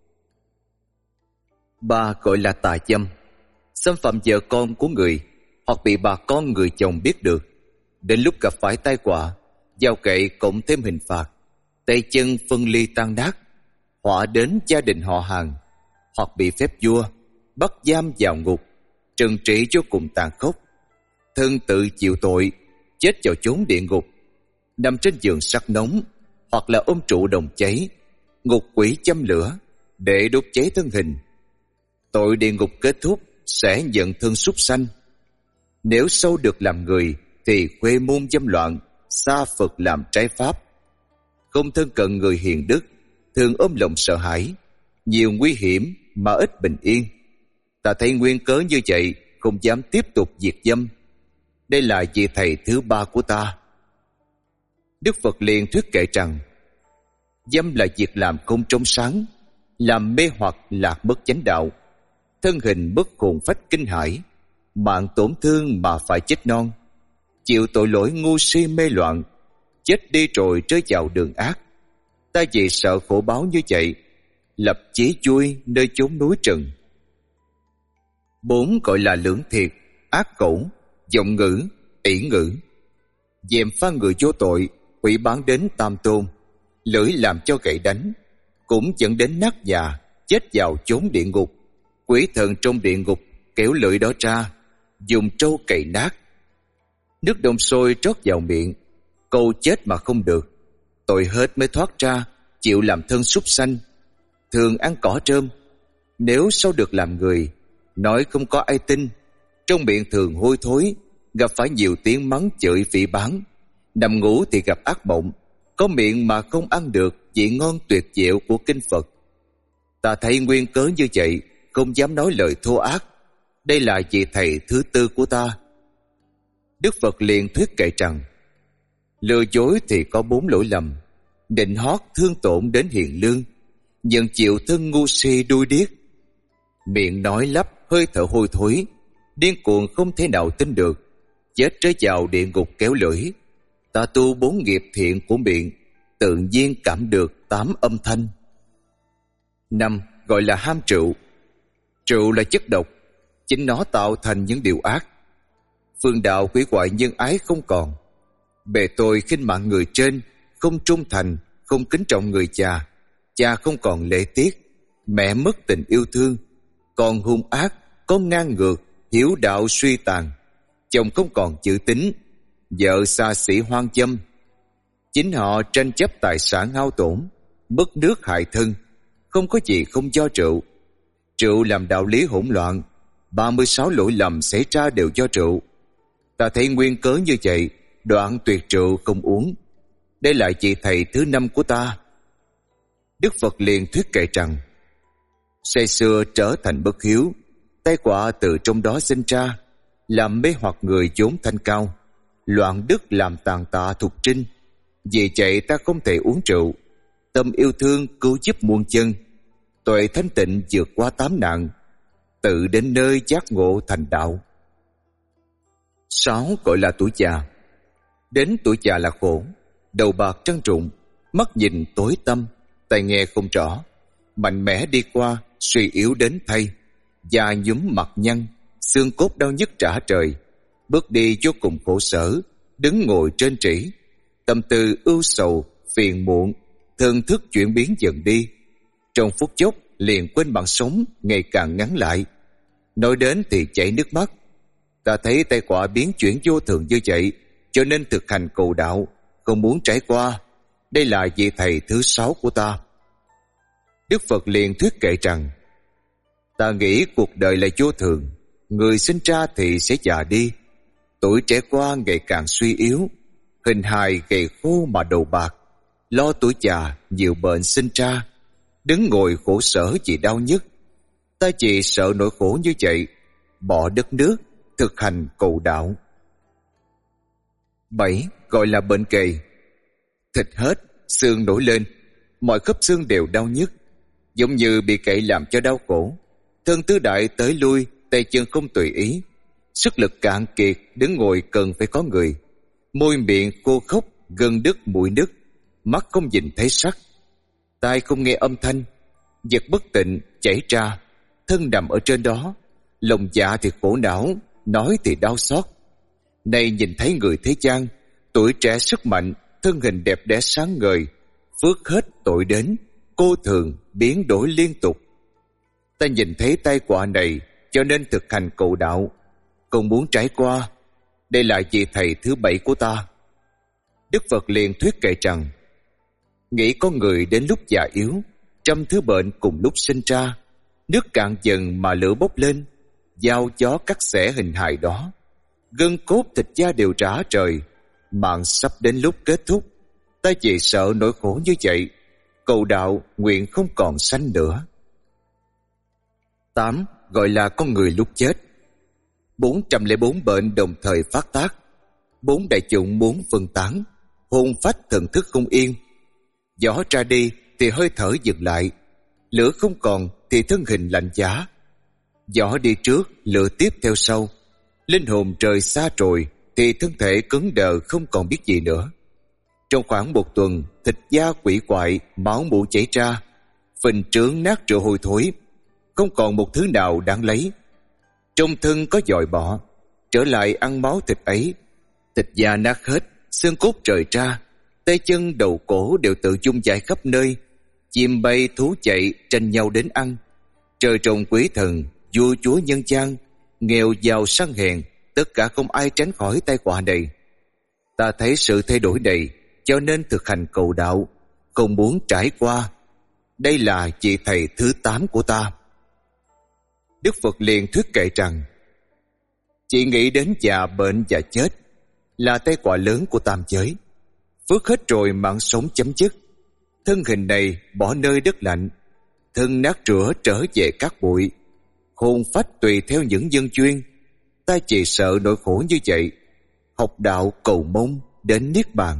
3 gọi là tà dâm, xâm phạm vợ con của người, hoặc bị bà con người chồng biết được, đến lúc gặp phải tai họa, giao kệ cộng thêm hình phạt, tay chân phân ly tan nát, họa đến gia đình họ hàng, hoặc bị phép vua bắt giam vào ngục, trừng trị vô cùng tàn khốc, thân tự chịu tội, chết vào chốn địa ngục, nằm trên giường sắt nóng, hoặc là ôm trụ đồng cháy, ngục quỷ châm lửa để đốt cháy thân hình. Tội địa ngục kết thúc sẽ nhận thân súc sanh. Nếu sâu được làm người thì khuê môn dâm loạn, xa Phật làm trái pháp, không thân cận người hiền đức, thường ôm lòng sợ hãi, nhiều nguy hiểm mà ít bình yên. Ta thấy nguyên cớ như vậy, không dám tiếp tục diệt dâm. Đây là vị thầy thứ 3 của ta. Đức Phật liền thuyết kệ rằng, dâm là việc làm không trong sáng, làm mê hoặc lạc mất chánh đạo, thân hình bất hồn phách kinh hãi, mạng tổn thương mà phải chết non, chịu tội lỗi ngu si mê loạn, chết đi rồi rơi vào đường ác. Ta vì sợ khổ báo như vậy, lập chí chui nơi chốn núi rừng. 4 gọi là lưỡng thiệt, ác cẩu, vọng ngữ, ỷ ngữ, dèm pha người vô tội, hủy bán đến tam tôn, lưỡi làm cho gậy đánh, cũng dẫn đến nát già, chết vào chốn địa ngục. Quỷ thần trong địa ngục kéo lưỡi đó ra, dùng trâu cày nát, nước đồng sôi trót vào miệng, câu chết mà không được, tội hết mới thoát ra, chịu làm thân súc sanh, thường ăn cỏ trơm. Nếu sau được làm người, nói không có ai tin, trong miệng thường hôi thối, gặp phải nhiều tiếng mắng chửi phỉ báng, nằm ngủ thì gặp ác mộng, có miệng mà không ăn được vị ngon tuyệt diệu của kinh Phật. Ta thấy nguyên cớ như vậy, không dám nói lời thô ác. Đây là vị thầy thứ 4 của ta. Đức Phật liền thuyết kệ rằng, lừa dối thì có 4 lỗi lầm: định hót thương tổn đến hiền lương, nhận chịu thân ngu si đuôi điếc, miệng nói lắp hơi thở hôi thối, điên cuồng không thể nào tin được, chết rơi vào địa ngục kéo lưỡi. Ta tu 4 nghiệp thiện của miệng, tự nhiên cảm được 8 âm thanh. 5 gọi là ham rượu. Rượu là chất độc, chính nó tạo thành những điều ác. Phương đạo hủy hoại nhân ái không còn, bề tôi khinh mạng người trên, không trung thành, không kính trọng người già, cha không còn lễ tiết, mẹ mất tình yêu thương, còn hung ác, con ngang ngược, hiếu đạo suy tàn, chồng không còn chữ tín, vợ xa xỉ hoang dâm. Chính họ tranh chấp tài sản hao tổn, mất nước hại thân, không có gì không do rượu. Rượu làm đạo lý hỗn loạn, 36 lỗi lầm xảy ra đều do rượu. Ta thấy nguyên cớ như vậy, đoạn tuyệt rượu không uống. Đây là vị thầy thứ 5 của ta. Đức Phật liền thuyết kệ rằng, say xưa trở thành bất hiếu, tai họa từ trong đó sinh ra, làm mê hoặc người vốn thanh cao, loạn đức làm tàn tạ thục trinh. Vì vậy ta không thể uống rượu. Tâm yêu thương cứu giúp muôn chân, tuệ thanh tịnh vượt qua 8 nạn, tự đến nơi giác ngộ thành đạo. 6 gọi là tuổi già. Đến tuổi già là khổ, đầu bạc trăng trụng, mắt nhìn tối tăm, tai nghe không rõ, mạnh mẽ đi qua, suy yếu đến thay, da nhúm mặt nhăn, xương cốt đau nhức trả trời, bước đi vô cùng khổ sở, đứng ngồi trên trĩ, tâm tư ưu sầu, phiền muộn, thần thức chuyển biến dần đi. Trong phút chốc liền quên mạng sống ngày càng ngắn lại. Nói đến thì chảy nước mắt. Ta thấy tai họa biến chuyển vô thường như vậy, cho nên thực hành cầu đạo, không muốn trải qua. Đây là vị thầy thứ 6 của ta. Đức Phật liền thuyết kệ rằng: ta nghĩ cuộc đời là vô thường, người sinh ra thì sẽ già đi, tuổi trẻ qua ngày càng suy yếu, hình hài gầy khô mà đầu bạc, lo tuổi già nhiều bệnh sinh ra, đứng ngồi khổ sở vì đau nhức. Ta chỉ sợ nỗi khổ như vậy, bỏ đất nước, thực hành cầu đạo. 7. Gọi là bệnh kề. Thịt hết, xương nổi lên, mọi khớp xương đều đau nhức, giống như bị cậy làm cho đau khổ. Thân tứ đại tới lui, tay chân không tùy ý, sức lực cạn kiệt, đứng ngồi cần phải có người. Môi miệng khô khốc, gân đứt mũi nứt, mắt không nhìn thấy sắc, tai không nghe âm thanh, vật bất tịnh chảy ra, thân nằm ở trên đó, lòng dạ thì khổ não, nói thì đau xót. Nay nhìn thấy người thế gian, tuổi trẻ sức mạnh, thân hình đẹp đẽ sáng ngời, phước hết tội đến, cô thường biến đổi liên tục. Ta nhìn thấy tai họa này, cho nên thực hành cầu đạo, không muốn trải qua. Đây là vị thầy thứ 7 của ta. Đức Phật liền thuyết kệ rằng: nghĩ có người đến lúc già yếu, trăm thứ bệnh cùng lúc sinh ra, nước cạn dần mà lửa bốc lên, dao gió cắt xẻ hình hài đó, gân cốt thịt da đều rã rời, mạng sắp đến lúc kết thúc. Ta chỉ sợ nỗi khổ như vậy, cầu đạo nguyện không còn sanh nữa. 8. Gọi là con người lúc chết. 404 bệnh đồng thời phát tác, 4 đại chủng muốn phân tán, hồn phách thần thức không yên. Gió ra đi thì hơi thở dừng lại, lửa không còn thì thân hình lạnh giá. Gió đi trước, lửa tiếp theo sau. Linh hồn rời xa rồi thì thân thể cứng đờ không còn biết gì nữa. Trong khoảng 1 tuần, thịt da quỷ quại, máu mủ chảy ra, phình trướng nát rượu hôi thối, không còn một thứ nào đáng lấy. Trong thân có dòi bọ, trở lại ăn máu thịt ấy. Thịt da nát hết, xương cốt rời ra, tay chân đầu cổ đều tự dung dại khắp nơi. Chim bay thú chạy tranh nhau đến ăn. Trời trồng quỷ thần, vua chúa nhân gian, nghèo giàu sang hèn, tất cả không ai tránh khỏi tai họa này. Ta thấy sự thay đổi này, cho nên thực hành cầu đạo, không muốn trải qua. Đây là vị thầy thứ 8 của ta. Đức Phật liền thuyết kệ rằng: chỉ nghĩ đến già bệnh và chết là tai họa lớn của tam giới. Phước hết rồi mạng sống chấm dứt. Thân hình này bỏ nơi đất lạnh, thân nát rửa trở về cát bụi, hồn phách tùy theo những nhân duyên. Ta chỉ sợ nỗi khổ như vậy, học đạo cầu mong đến niết bàn.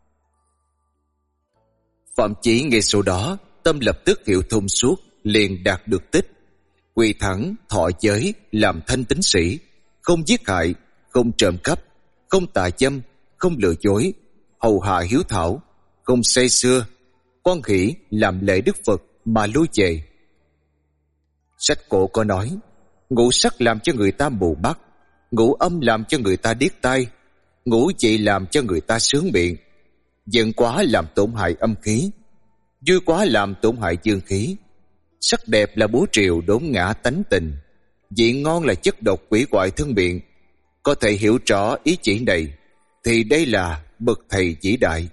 Phạm Chí nghe số đó, tâm lập tức hiểu thông suốt, liền đạt được tích. Quỳ thẳng thọ giới, làm thanh tín sĩ, không giết hại, không trộm cắp, không tà dâm, không lừa dối, hầu hạ hiếu thảo, không say sưa, hoan hỷ làm lễ Đức Phật mà lui về. Sách cổ có nói: ngũ sắc làm cho người ta mù mắt, ngũ âm làm cho người ta điếc tai, ngũ vị làm cho người ta sướng miệng, giận quá làm tổn hại âm khí, vui quá làm tổn hại dương khí. Sắc đẹp là búa rìu đốn ngã tánh tình, vị ngon là chất độc quỷ hoại thân miệng. Có thể hiểu rõ ý chỉ này thì đây là bậc thầy vĩ đại.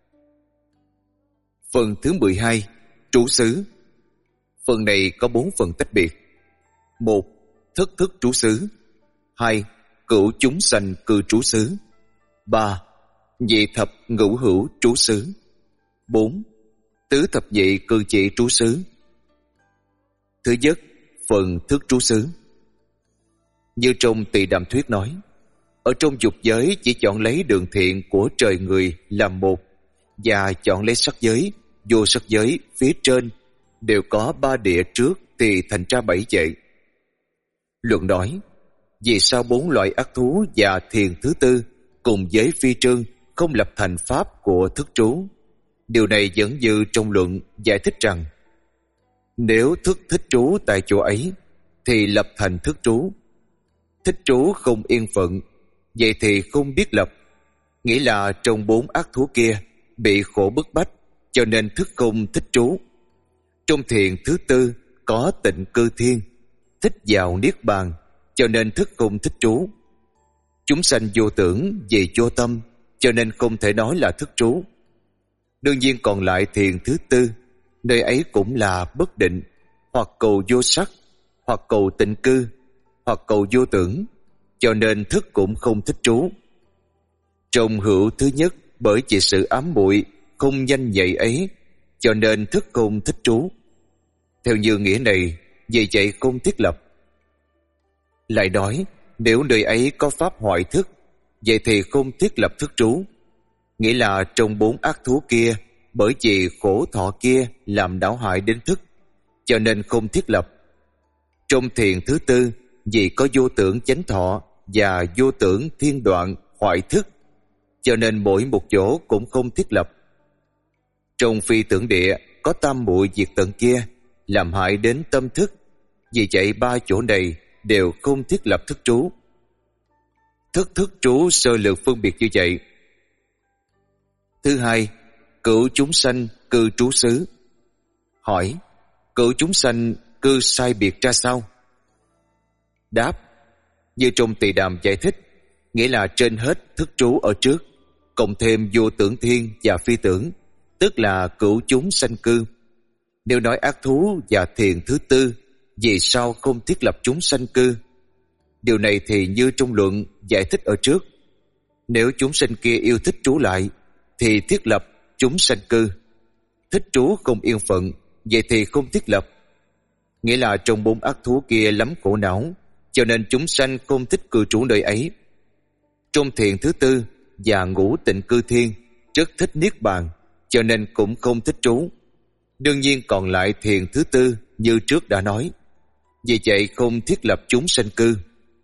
Phần thứ 12. Trú xứ. Phần này có 4 phần tách biệt. 1. Thất thức trú xứ. 2. Cửu chúng sanh cư trú xứ. 3. Nhị thập ngũ hữu trú xứ. 4. Tứ thập nhị cư chỉ trú xứ. Thứ nhất, phần thức trú xứ. Như trong Tỳ Đàm Thuyết nói, ở trong dục giới chỉ chọn lấy đường thiện của trời người làm một, và chọn lấy sắc giới, vô sắc giới phía trên đều có 3 địa trước thì thành ra 7 vậy. Luận nói, vì sao 4 loại ác thú và thiền thứ tư cùng với phi trương không lập thành pháp của thức trú? Điều này vẫn như trong luận giải thích rằng, nếu thức thích trú tại chỗ ấy thì lập thành thức trú. Thích trú không yên phận, vậy thì không biết lập. Nghĩa là trong 4 ác thú kia bị khổ bức bách, cho nên thức không thích trú. Trong thiền thứ tư có tịnh cư thiên, thích vào niết bàn, cho nên thức không thích trú. Chúng sanh vô tưởng vì vô tâm, cho nên không thể nói là thức trú. Đương nhiên còn lại thiền thứ tư, nơi ấy cũng là bất định, hoặc cầu vô sắc, hoặc cầu tịnh cư, hoặc cầu vô tưởng, cho nên thức cũng không thích trú. Trong hữu thứ nhất, bởi vì sự ám muội không nhanh nhạy ấy, cho nên thức không thích trú. Theo như nghĩa này, vì vậy không thiết lập. Lại nói, nếu nơi ấy có pháp hoại thức, vậy thì không thiết lập thức trú. Nghĩa là trong 4 ác thú kia, bởi vì khổ thọ kia làm đảo hại đến thức, cho nên không thiết lập. Trong thiền thứ tư, vì có vô tưởng chánh thọ và vô tưởng thiên đoạn hoại thức, cho nên mỗi một chỗ cũng không thiết lập. Trong phi tưởng địa có tam muội diệt tận kia làm hại đến tâm thức, vì vậy 3 chỗ này đều không thiết lập thức trú. Thức trú sơ lược phân biệt như vậy. Thứ hai, cửu chúng sanh cư trú xứ. Hỏi, cửu chúng sanh cư sai biệt ra sao? Đáp, như trong Tỳ Đàm giải thích, nghĩa là trên hết thức trú ở trước, cộng thêm vô tưởng thiên và phi tưởng, tức là cửu chúng sanh cư. Nếu nói ác thú và thiền thứ tư, vì sao không thiết lập chúng sanh cư? Điều này thì như trong luận giải thích ở trước. Nếu chúng sanh kia yêu thích trú lại, thì thiết lập chúng sanh cư. Thích trú không yên phận, vậy thì không thiết lập. Nghĩa là trong 4 ác thú kia lắm khổ não, cho nên chúng sanh không thích cư trú nơi ấy. Trong thiền thứ tư và ngũ tịnh cư thiên rất thích niết bàn, cho nên cũng không thích trú. Đương nhiên còn lại thiền thứ tư như trước đã nói, vì vậy không thiết lập chúng sanh cư.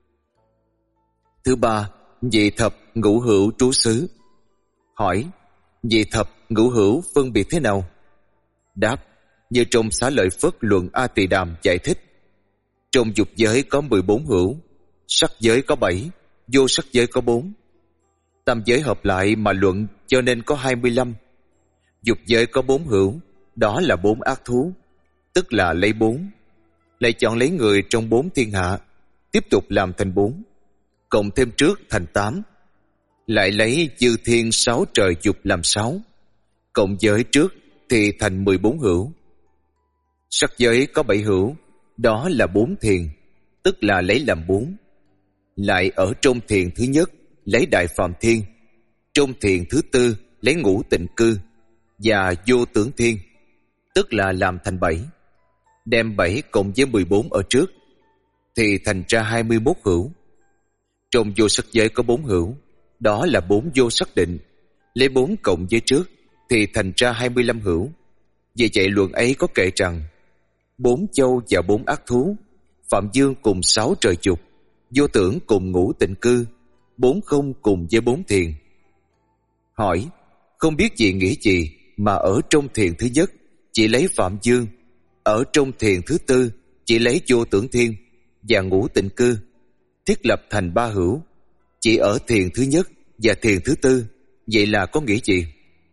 Thứ ba, vị thập ngũ hữu trú xứ. Hỏi, vị thập ngũ hữu phân biệt thế nào? Đáp, như trong Xá Lợi Phất luận A Tỳ Đàm giải thích. Trong dục giới có 14 hữu, sắc giới có 7, vô sắc giới có 4. Tam giới hợp lại mà luận cho nên có 25. Dục giới có 4 hữu, đó là 4 ác thú, tức là lấy 4. Lại chọn lấy người trong 4 thiên hạ, tiếp tục làm thành 4, cộng thêm trước thành 8. Lại lấy chư thiên 6 trời dục làm 6, cộng giới trước thì thành 14 hữu. Sắc giới có 7 hữu, đó là 4 thiền, tức là lấy làm 4. Lại ở trong thiền thứ nhất lấy đại phạm thiên, trong thiền thứ tư lấy ngũ tịnh cư và vô tưởng thiên, tức là làm thành 7. Đem 7 cộng với 14 ở trước thì thành ra 21 hữu. Trong vô sắc giới có 4 hữu, đó là 4 vô sắc định, lấy 4 cộng với trước thì thành ra 25 hữu. Vì vậy luận ấy có kể rằng 4 châu và 4 ác thú, Phạm Dương cùng 6 trời dục, vô tưởng cùng ngũ tịnh cư, 4 không cùng với 4 thiền. Hỏi, không biết gì nghĩa gì mà ở trong thiền thứ nhất chỉ lấy Phạm Dương, ở trong thiền thứ tư chỉ lấy vô tưởng thiên và ngũ tịnh cư, thiết lập thành 3 hữu, chỉ ở thiền thứ nhất và thiền thứ tư, vậy là có nghĩa gì?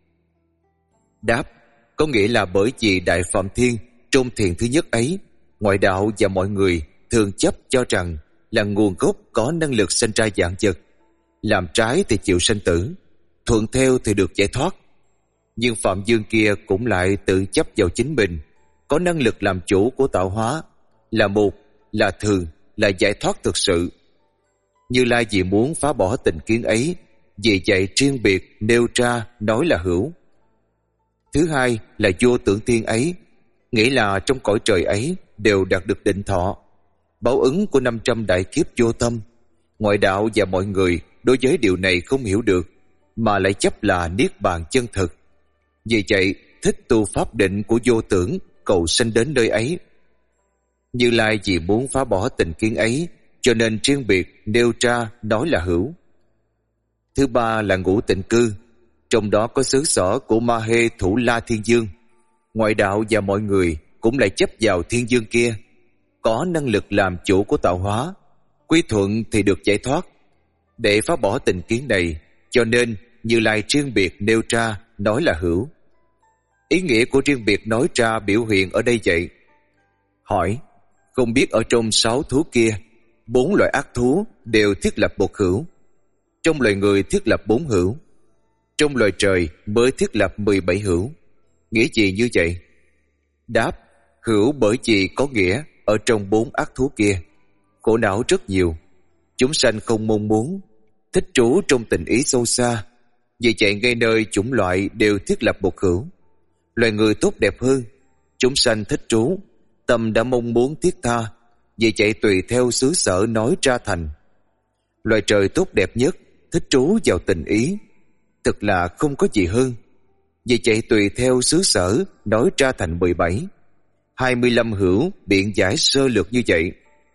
Đáp, có nghĩa là bởi vì đại phạm thiên trong thiền thứ nhất ấy, ngoại đạo và mọi người thường chấp cho rằng là nguồn gốc có năng lực sinh ra vạn vật, làm trái thì chịu sanh tử, thuận theo thì được giải thoát. Nhưng Phạm Dương kia cũng lại tự chấp vào chính mình, có năng lực làm chủ của tạo hóa, là một, là thường, là giải thoát thực sự. Như Lai vì muốn phá bỏ tình kiến ấy, vì vậy riêng biệt nêu ra nói là hữu. Thứ hai là vô tưởng thiên ấy, nghĩa là trong cõi trời ấy đều đạt được định thọ, báo ứng của 500 đại kiếp vô tâm. Ngoại đạo và mọi người đối với điều này không hiểu được, mà lại chấp là niết bàn chân thực. Vì vậy thích tu pháp định của vô tưởng, cầu sanh đến nơi ấy. Như Lai vì muốn phá bỏ tình kiến ấy, cho nên riêng biệt nêu ra nói là hữu. Thứ ba là ngũ tịnh cư, trong đó có xứ sở của Ma Hê Thủ La Thiên Dương. Ngoại đạo và mọi người cũng lại chấp vào thiên dương kia, có năng lực làm chủ của tạo hóa, quy thuận thì được giải thoát. Để phá bỏ tình kiến này, cho nên Như Lai riêng biệt nêu ra nói là hữu. Ý nghĩa của riêng biệt nói ra biểu hiện ở đây vậy. Hỏi, không biết ở trong 6 thú kia, 4 loại ác thú đều thiết lập một hữu. Trong loài người thiết lập 4 hữu. Trong loài trời mới thiết lập 17 hữu. Nghĩa gì như vậy? Đáp, hữu bởi vì có nghĩa ở trong 4 ác thú kia. Khổ não rất nhiều. Chúng sanh không mong muốn, thích trú trong tình ý sâu xa. Vì vậy ngay nơi chủng loại đều thiết lập một hữu. Loài người tốt đẹp hơn, chúng sanh thích trú, tâm đã mong muốn thiết tha, vì vậy tùy theo xứ sở nói ra thành. Loài trời tốt đẹp nhất, thích trú vào tình ý, thực là không có gì hơn. Vì vậy tùy theo xứ sở nói ra thành 17, 25 hữu biện giải sơ lược như vậy.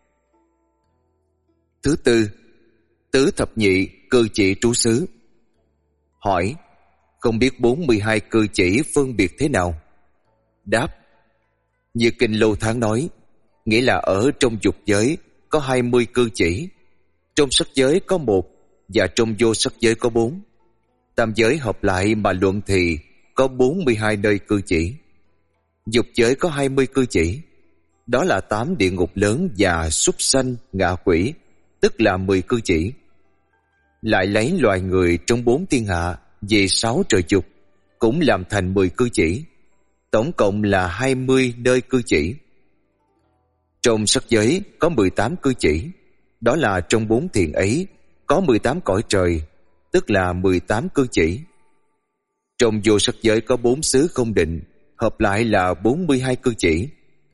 Thứ tư, tứ thập nhị cư chỉ trú xứ. Hỏi, không biết 42 cư chỉ phân biệt thế nào? Đáp, như Kinh Lô Thán nói, nghĩa là ở trong dục giới có 20 cư chỉ, trong sắc giới có 1 và trong vô sắc giới có 4. Tam giới hợp lại mà luận thì có 42 nơi cư chỉ. Dục giới có 20 cư chỉ, đó là 8 địa ngục lớn và súc sanh, ngạ quỷ, tức là 10 cư chỉ. Lại lấy loài người trong 4 thiên hạ về 6 trời dục cũng làm thành 10 cư chỉ, tổng cộng là 20 nơi cư chỉ. Trong sắc giới có 18 cư chỉ, đó là trong 4 thiền ấy có 18 cõi trời, tức là 18 cư chỉ. Trong vô sắc giới có 4 xứ không định, hợp lại là 42 cư chỉ.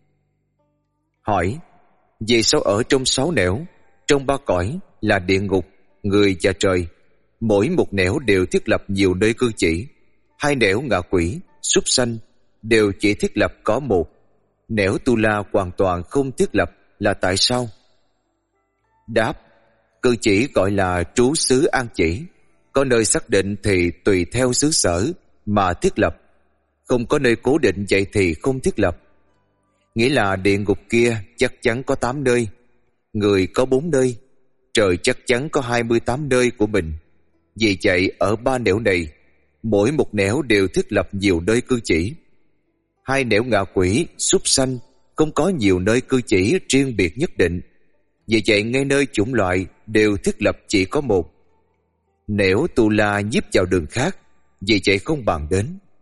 Hỏi, vì sao ở trong 6 nẻo, trong 3 cõi là địa ngục, người và trời, mỗi một nẻo đều thiết lập nhiều nơi cư chỉ, 2 nẻo ngạ quỷ, súc sanh đều chỉ thiết lập có 1, nẻo Tu La hoàn toàn không thiết lập là tại sao? Đáp, cư chỉ gọi là trú xứ an chỉ, có nơi xác định thì tùy theo xứ sở mà thiết lập, không có nơi cố định vậy thì không thiết lập. Nghĩa là địa ngục kia chắc chắn có 8 nơi, người có 4 nơi, trời chắc chắn có 28 nơi của mình. Vì vậy ở 3 nẻo này, mỗi một nẻo đều thiết lập nhiều nơi cư chỉ. 2 nẻo ngạ quỷ, súc sanh không có nhiều nơi cư chỉ riêng biệt nhất định. Vì vậy ngay nơi chủng loại đều thiết lập chỉ có 1. Nẻo Tu La nhiếp vào đường khác, vì vậy không bàn đến.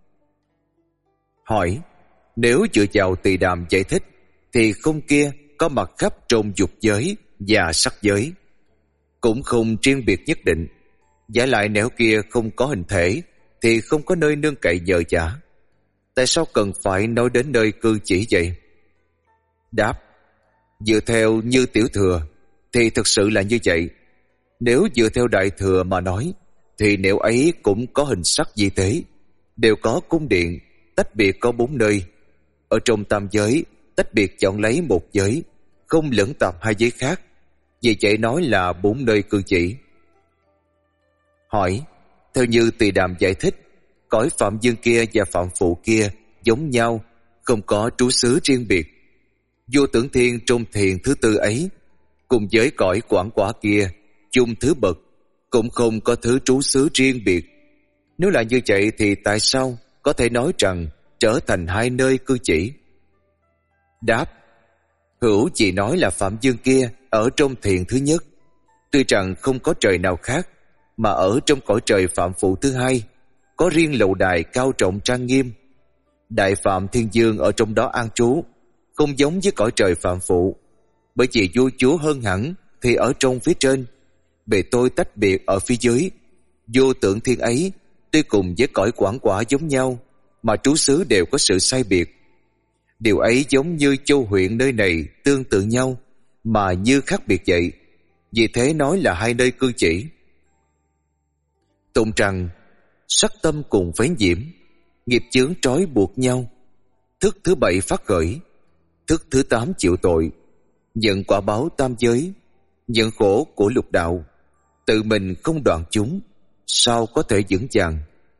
Hỏi, nếu dựa vào Tỳ Đàm giải thích thì không kia có mặt khắp trong dục giới và sắc giới, cũng không riêng biệt nhất định. Giả lại nẻo kia không có hình thể thì không có nơi nương cậy nhờ vả. Tại sao cần phải nói đến nơi cư chỉ vậy? Đáp, dựa theo Như Tiểu Thừa thì thực sự là như vậy. Nếu dựa theo Đại Thừa mà nói thì nẻo ấy cũng có hình sắc di tế, đều có cung điện, tách biệt có 4 nơi. Ở trong tam giới tách biệt chọn lấy một giới, không lẫn tạp 2 giới khác, vì vậy nói là 4 nơi cư chỉ. Hỏi, theo Như Tỳ Đàm giải thích, cõi Phạm Dương kia và Phạm Phụ kia giống nhau, không có trú xứ riêng biệt. Vô Tưởng Thiên trong thiền thứ tư ấy cùng với cõi Quảng Quả kia chung thứ bậc, cũng không có thứ trú xứ riêng biệt. Nếu là như vậy thì tại sao có thể nói rằng trở thành 2 nơi cư chỉ? Đáp, hữu chỉ nói là Phạm Dương kia ở trong thiền thứ nhất, tuy rằng không có trời nào khác, mà ở trong cõi trời Phạm Phụ thứ hai có riêng lầu đài cao trọng trang nghiêm. Đại Phạm Thiên Dương ở trong đó an trú, không giống với cõi trời Phạm Phụ, bởi vì vua chúa hơn hẳn thì ở trong phía trên, bề tôi tách biệt ở phía dưới. Vô Tưởng Thiên ấy tuy cùng với cõi Quảng Quả giống nhau, mà trú xứ đều có sự sai biệt. Điều ấy giống như châu huyện nơi này tương tự nhau, mà như khác biệt vậy. Vì thế nói là 2 nơi cư chỉ. Tụng rằng, sắc tâm cùng phén diễm, nghiệp chướng trói buộc nhau. Thức thứ 7 phát khởi, thức thứ 8 chịu tội, nhận quả báo tam giới, nhận khổ của lục đạo, tự mình không đoạn chúng, sao có thể vững vàng?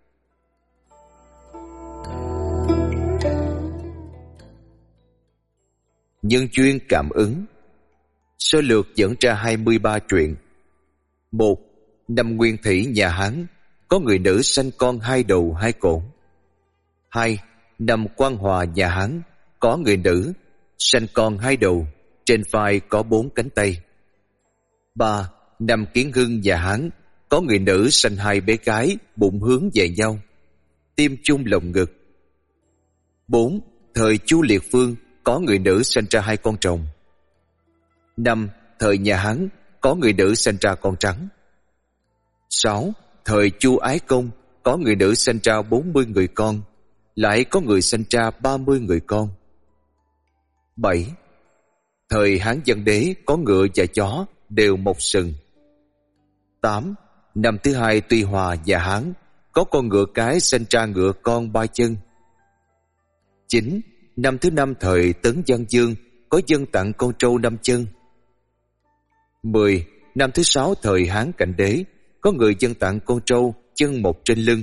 Nhân duyên cảm ứng. Sơ lược dẫn ra 23 chuyện. 1. Năm Nguyên Thủy nhà Hán, có người nữ sanh con hai đầu hai cổ. 2. Năm Quan Hòa nhà Hán, có người nữ sanh con hai đầu, trên vai có 4 cánh tay. 3. Năm Kiến Hưng nhà Hán, có người nữ sanh 2 bé gái, bụng hướng về nhau, tim chung lồng ngực. 4. Thời Chu Liệt Phương, có người nữ sanh ra 2 con rồng. 5. Thời nhà Hán, có người nữ sanh ra con trắng. 6. Thời Chu Ái Công, có người nữ sanh ra 40 người con, lại có người sanh ra 30 người con. 7. Thời Hán Văn Đế, có ngựa và chó đều một sừng. 8. Năm thứ 2 Tuy Hòa nhà Hán, có con ngựa cái sanh ra ngựa con 3 chân. 9. Năm thứ 5 thời Tấn Văn Dương, có dân tặng con trâu 5 chân. 10. Năm thứ 6 thời Hán Cảnh Đế, có người dân tặng con trâu chân 1 trên lưng.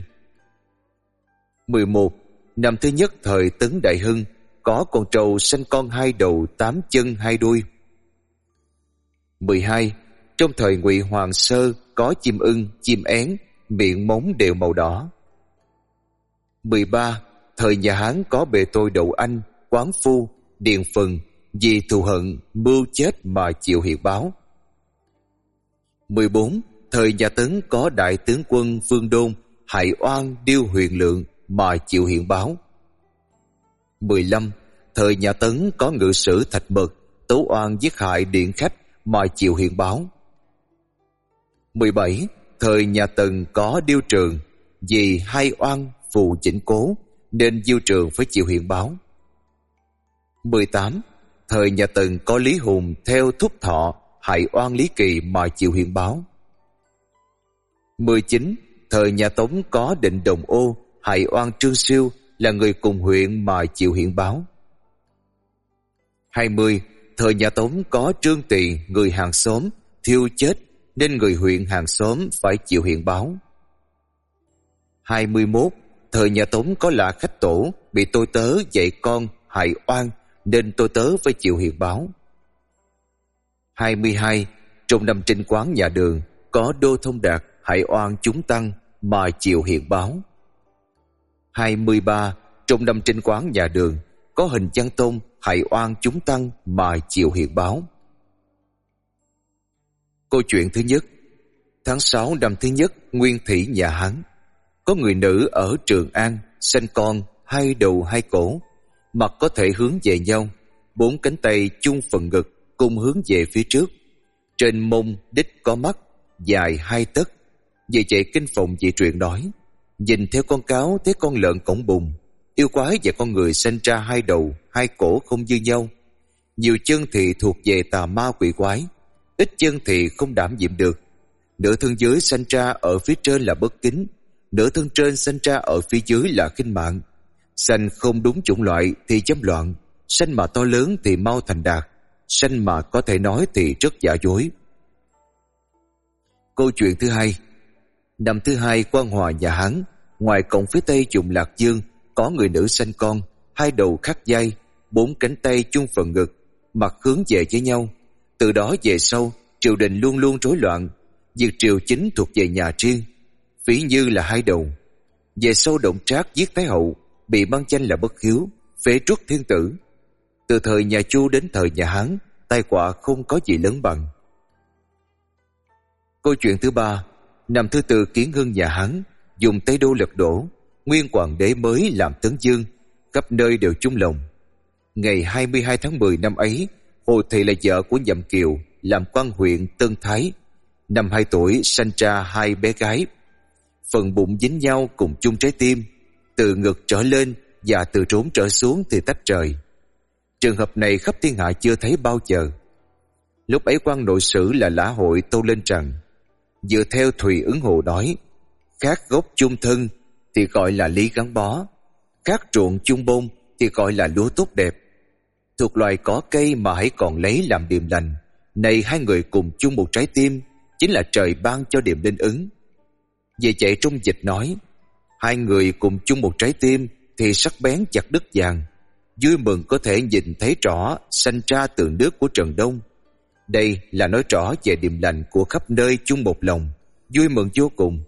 11. Năm thứ nhất thời Tấn Đại Hưng, có con trâu sanh con 2 đầu 8 chân 2 đuôi. 12. Trong thời Ngụy Hoàng Sơ, có chim ưng, chim én, miệng móng đều màu đỏ. 13. Thời nhà Hán có bề tôi đậu anh, quán phu, điền phần, vì thù hận, mưu chết mà chịu hiền báo. 14. Thời nhà Tấn có đại tướng quân Vương Đôn, hại oan Điêu Huyền Lượng mà chịu hiền báo. 15. Thời nhà Tấn có ngự sử Thạch Mật, tấu oan giết hại điện khách mà chịu hiền báo. 17. Thời nhà Tần có Điêu Trường, vì hai oan phù chỉnh cố nên Diêu Trường phải chịu hiền báo. 18. Thời nhà Tần có Lý Hùng theo thúc thọ hại oan Lý Kỳ mà chịu hiền báo. 19. Thời nhà Tống có Định Đồng Ô hại oan Trương Siêu là người cùng huyện mà chịu hiền báo. 20. Thời nhà Tống có Trương Tỳ người hàng xóm thiêu chết nên người huyện hàng xóm phải chịu hiền báo. 21. Thời nhà Tống có Lã Khách Tổ bị tôi tớ dạy con hại oan nên tôi tớ phải chịu hiền báo. 22. Trong năm Trinh Quán nhà Đường có Đô Thông Đạt hại oan chúng tăng mà chịu hiền báo. 23. Trong năm Trinh Quán nhà Đường có Hình Văn Tôn hại oan chúng tăng mà chịu hiền báo. Câu chuyện thứ nhất. Tháng 6 năm thứ nhất Nguyên Thủy nhà Hán, có người nữ ở Trường An sanh con 2 đầu 2 cổ, mặt có thể hướng về nhau, 4 cánh tay chung phần ngực cùng hướng về phía trước, trên mông đích có mắt dài 2 tấc. Vì vậy kinh Phụng dị truyện nói: nhìn theo con cáo thấy con lợn cổng bùn, yêu quái và con người sanh ra 2 đầu 2 cổ không như nhau, nhiều chân thì thuộc về tà ma quỷ quái, ít chân thì không đảm nhiệm được. Nửa thân dưới sanh ra ở phía trên là bất kính, nửa thân trên sanh ra ở phía dưới là khinh mạng. Sanh không đúng chủng loại thì dâm loạn, sanh mà to lớn thì mau thành đạt, sanh mà có thể nói thì rất giả dối. Câu chuyện thứ hai. Năm thứ 2 Quan Hòa nhà Hán, ngoài cổng phía tây vùng Lạc Dương có người nữ sanh con 2 đầu khắc vai, 4 cánh tay chung phần ngực, mặt hướng về với nhau. Từ đó về sau triều đình luôn luôn rối loạn, việc triều chính thuộc về nhà riêng. Phỉ Như là 2 đầu. Về sau Động Trác giết Thái hậu, bị ban danh là bất hiếu, phế truất thiên tử. Từ thời nhà Chu đến thời nhà Hán, tai họa không có gì lớn bằng. Câu chuyện thứ ba. Năm thứ 4 Kiến Hưng nhà Hán, dùng Tây Đô lật đổ, nguyên hoàng đế mới làm Tấn Dương, khắp nơi đều chung lòng. Ngày 22 tháng 10 năm ấy, Hồ Thị là vợ của Nhậm Kiều, làm quan huyện Tân Thái. Năm 2 tuổi sanh ra 2 bé gái, phần bụng dính nhau cùng chung trái tim, từ ngực trở lên và từ trốn trở xuống thì tách rời. Trường hợp này khắp thiên hạ chưa thấy bao giờ. Lúc ấy quan nội sử là Lã Hội tâu lên rằng: dựa theo Thùy Ứng Hồ nói, khác gốc chung thân thì gọi là lý gắn bó, khác ruộng chung bông thì gọi là lúa tốt đẹp. Thuộc loài cỏ cây mà hãy còn lấy làm điềm lành, này 2 người cùng chung một trái tim, chính là trời ban cho điềm linh ứng. Về chạy trong dịch nói: 2 người cùng chung một trái tim thì sắc bén chặt đứt vàng, vui mừng có thể nhìn thấy rõ sanh ra từ nước của Trần Đông. Đây là nói rõ về điềm lành của khắp nơi chung một lòng, vui mừng vô cùng.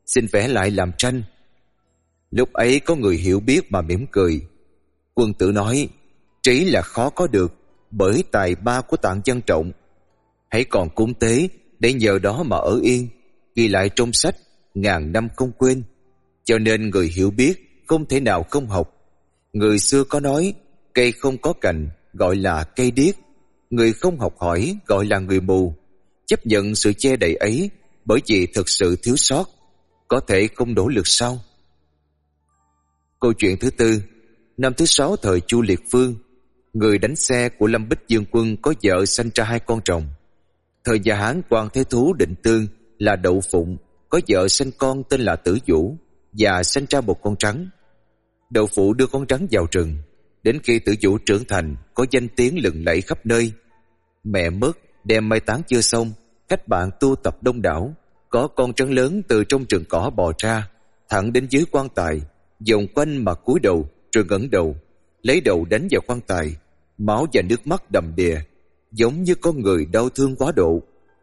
xin vẽ lại làm tranh. Lúc ấy có người hiểu biết mà mỉm cười. Quân tử nói, trí là khó có được, bởi tài ba của Tạng Văn Trọng. Hãy còn cúng tế để nhờ đó mà ở yên, ghi lại trong sách, ngàn năm không quên. Cho nên người hiểu biết không thể nào không học. Người xưa có nói, cây không có cành gọi là cây điếc, người không học hỏi gọi là người mù. Chấp nhận sự che đậy ấy bởi vì thực sự thiếu sót, có thể không nỗ lực sao? Câu chuyện thứ tư. Năm thứ 6 thời Chu Liệt Phương, người đánh xe của Lâm Bích Dương Quân có vợ sanh ra 2 con rồng. Thời nhà Hán Quan Thế Thú Định Tương là Đậu Phụng, có vợ sanh con tên là Tử Vũ và sanh ra một con trắng. Đậu Phụ đưa con trắng vào rừng, đến khi Tử Vũ trưởng thành có danh tiếng lừng lẫy khắp nơi. Mẹ mất, đem mai táng chưa xong, khách bạn tu tập đông đảo. Có con trắng lớn từ trong rừng cỏ bò ra, thẳng đến dưới quan tài, vòng quanh mà cúi đầu rồi ngẩng đầu, lấy đầu đánh vào quan tài. Máu và nước mắt đầm đìa, giống như con người đau thương quá độ.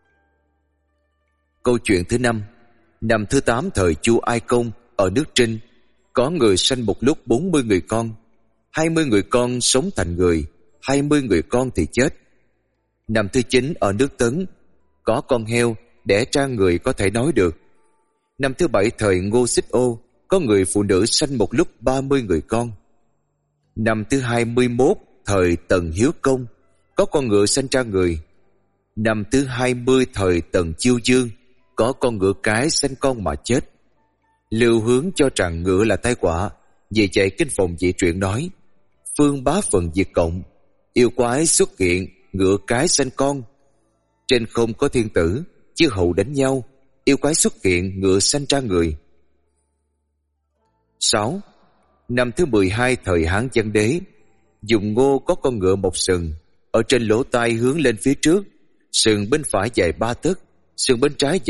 Câu chuyện thứ 5. Năm thứ 8 thời Chu Ai Công ở nước Trinh, có người sanh một lúc 40 người con. 20 người con sống thành người, 20 người con thì chết. Năm thứ 9 ở nước Tấn, có con heo đẻ ra người có thể nói được. Năm thứ 7 thời Ngô Xích Ô, có người phụ nữ sanh một lúc 30 người con. Năm thứ 21 thời Tần Hiếu Công, có con ngựa sanh ra người. Năm thứ 20 thời Tần Chiêu Dương, có con ngựa cái sanh con mà chết. Lưu Hướng cho rằng ngựa là tai họa, vì vậy kinh Phòng Dị Truyện nói, phương bá phần diệt cộng, yêu quái xuất hiện, ngựa cái sanh con. Trên không có thiên tử, chư hầu đánh nhau, yêu quái xuất hiện, ngựa sanh ra người. 6. Năm thứ 12 thời Hán Văn Đế, Dùng Ngô có con ngựa một sừng, ở trên lỗ tai hướng lên phía trước, sừng bên phải dài 3 tấc, sừng bên trái dài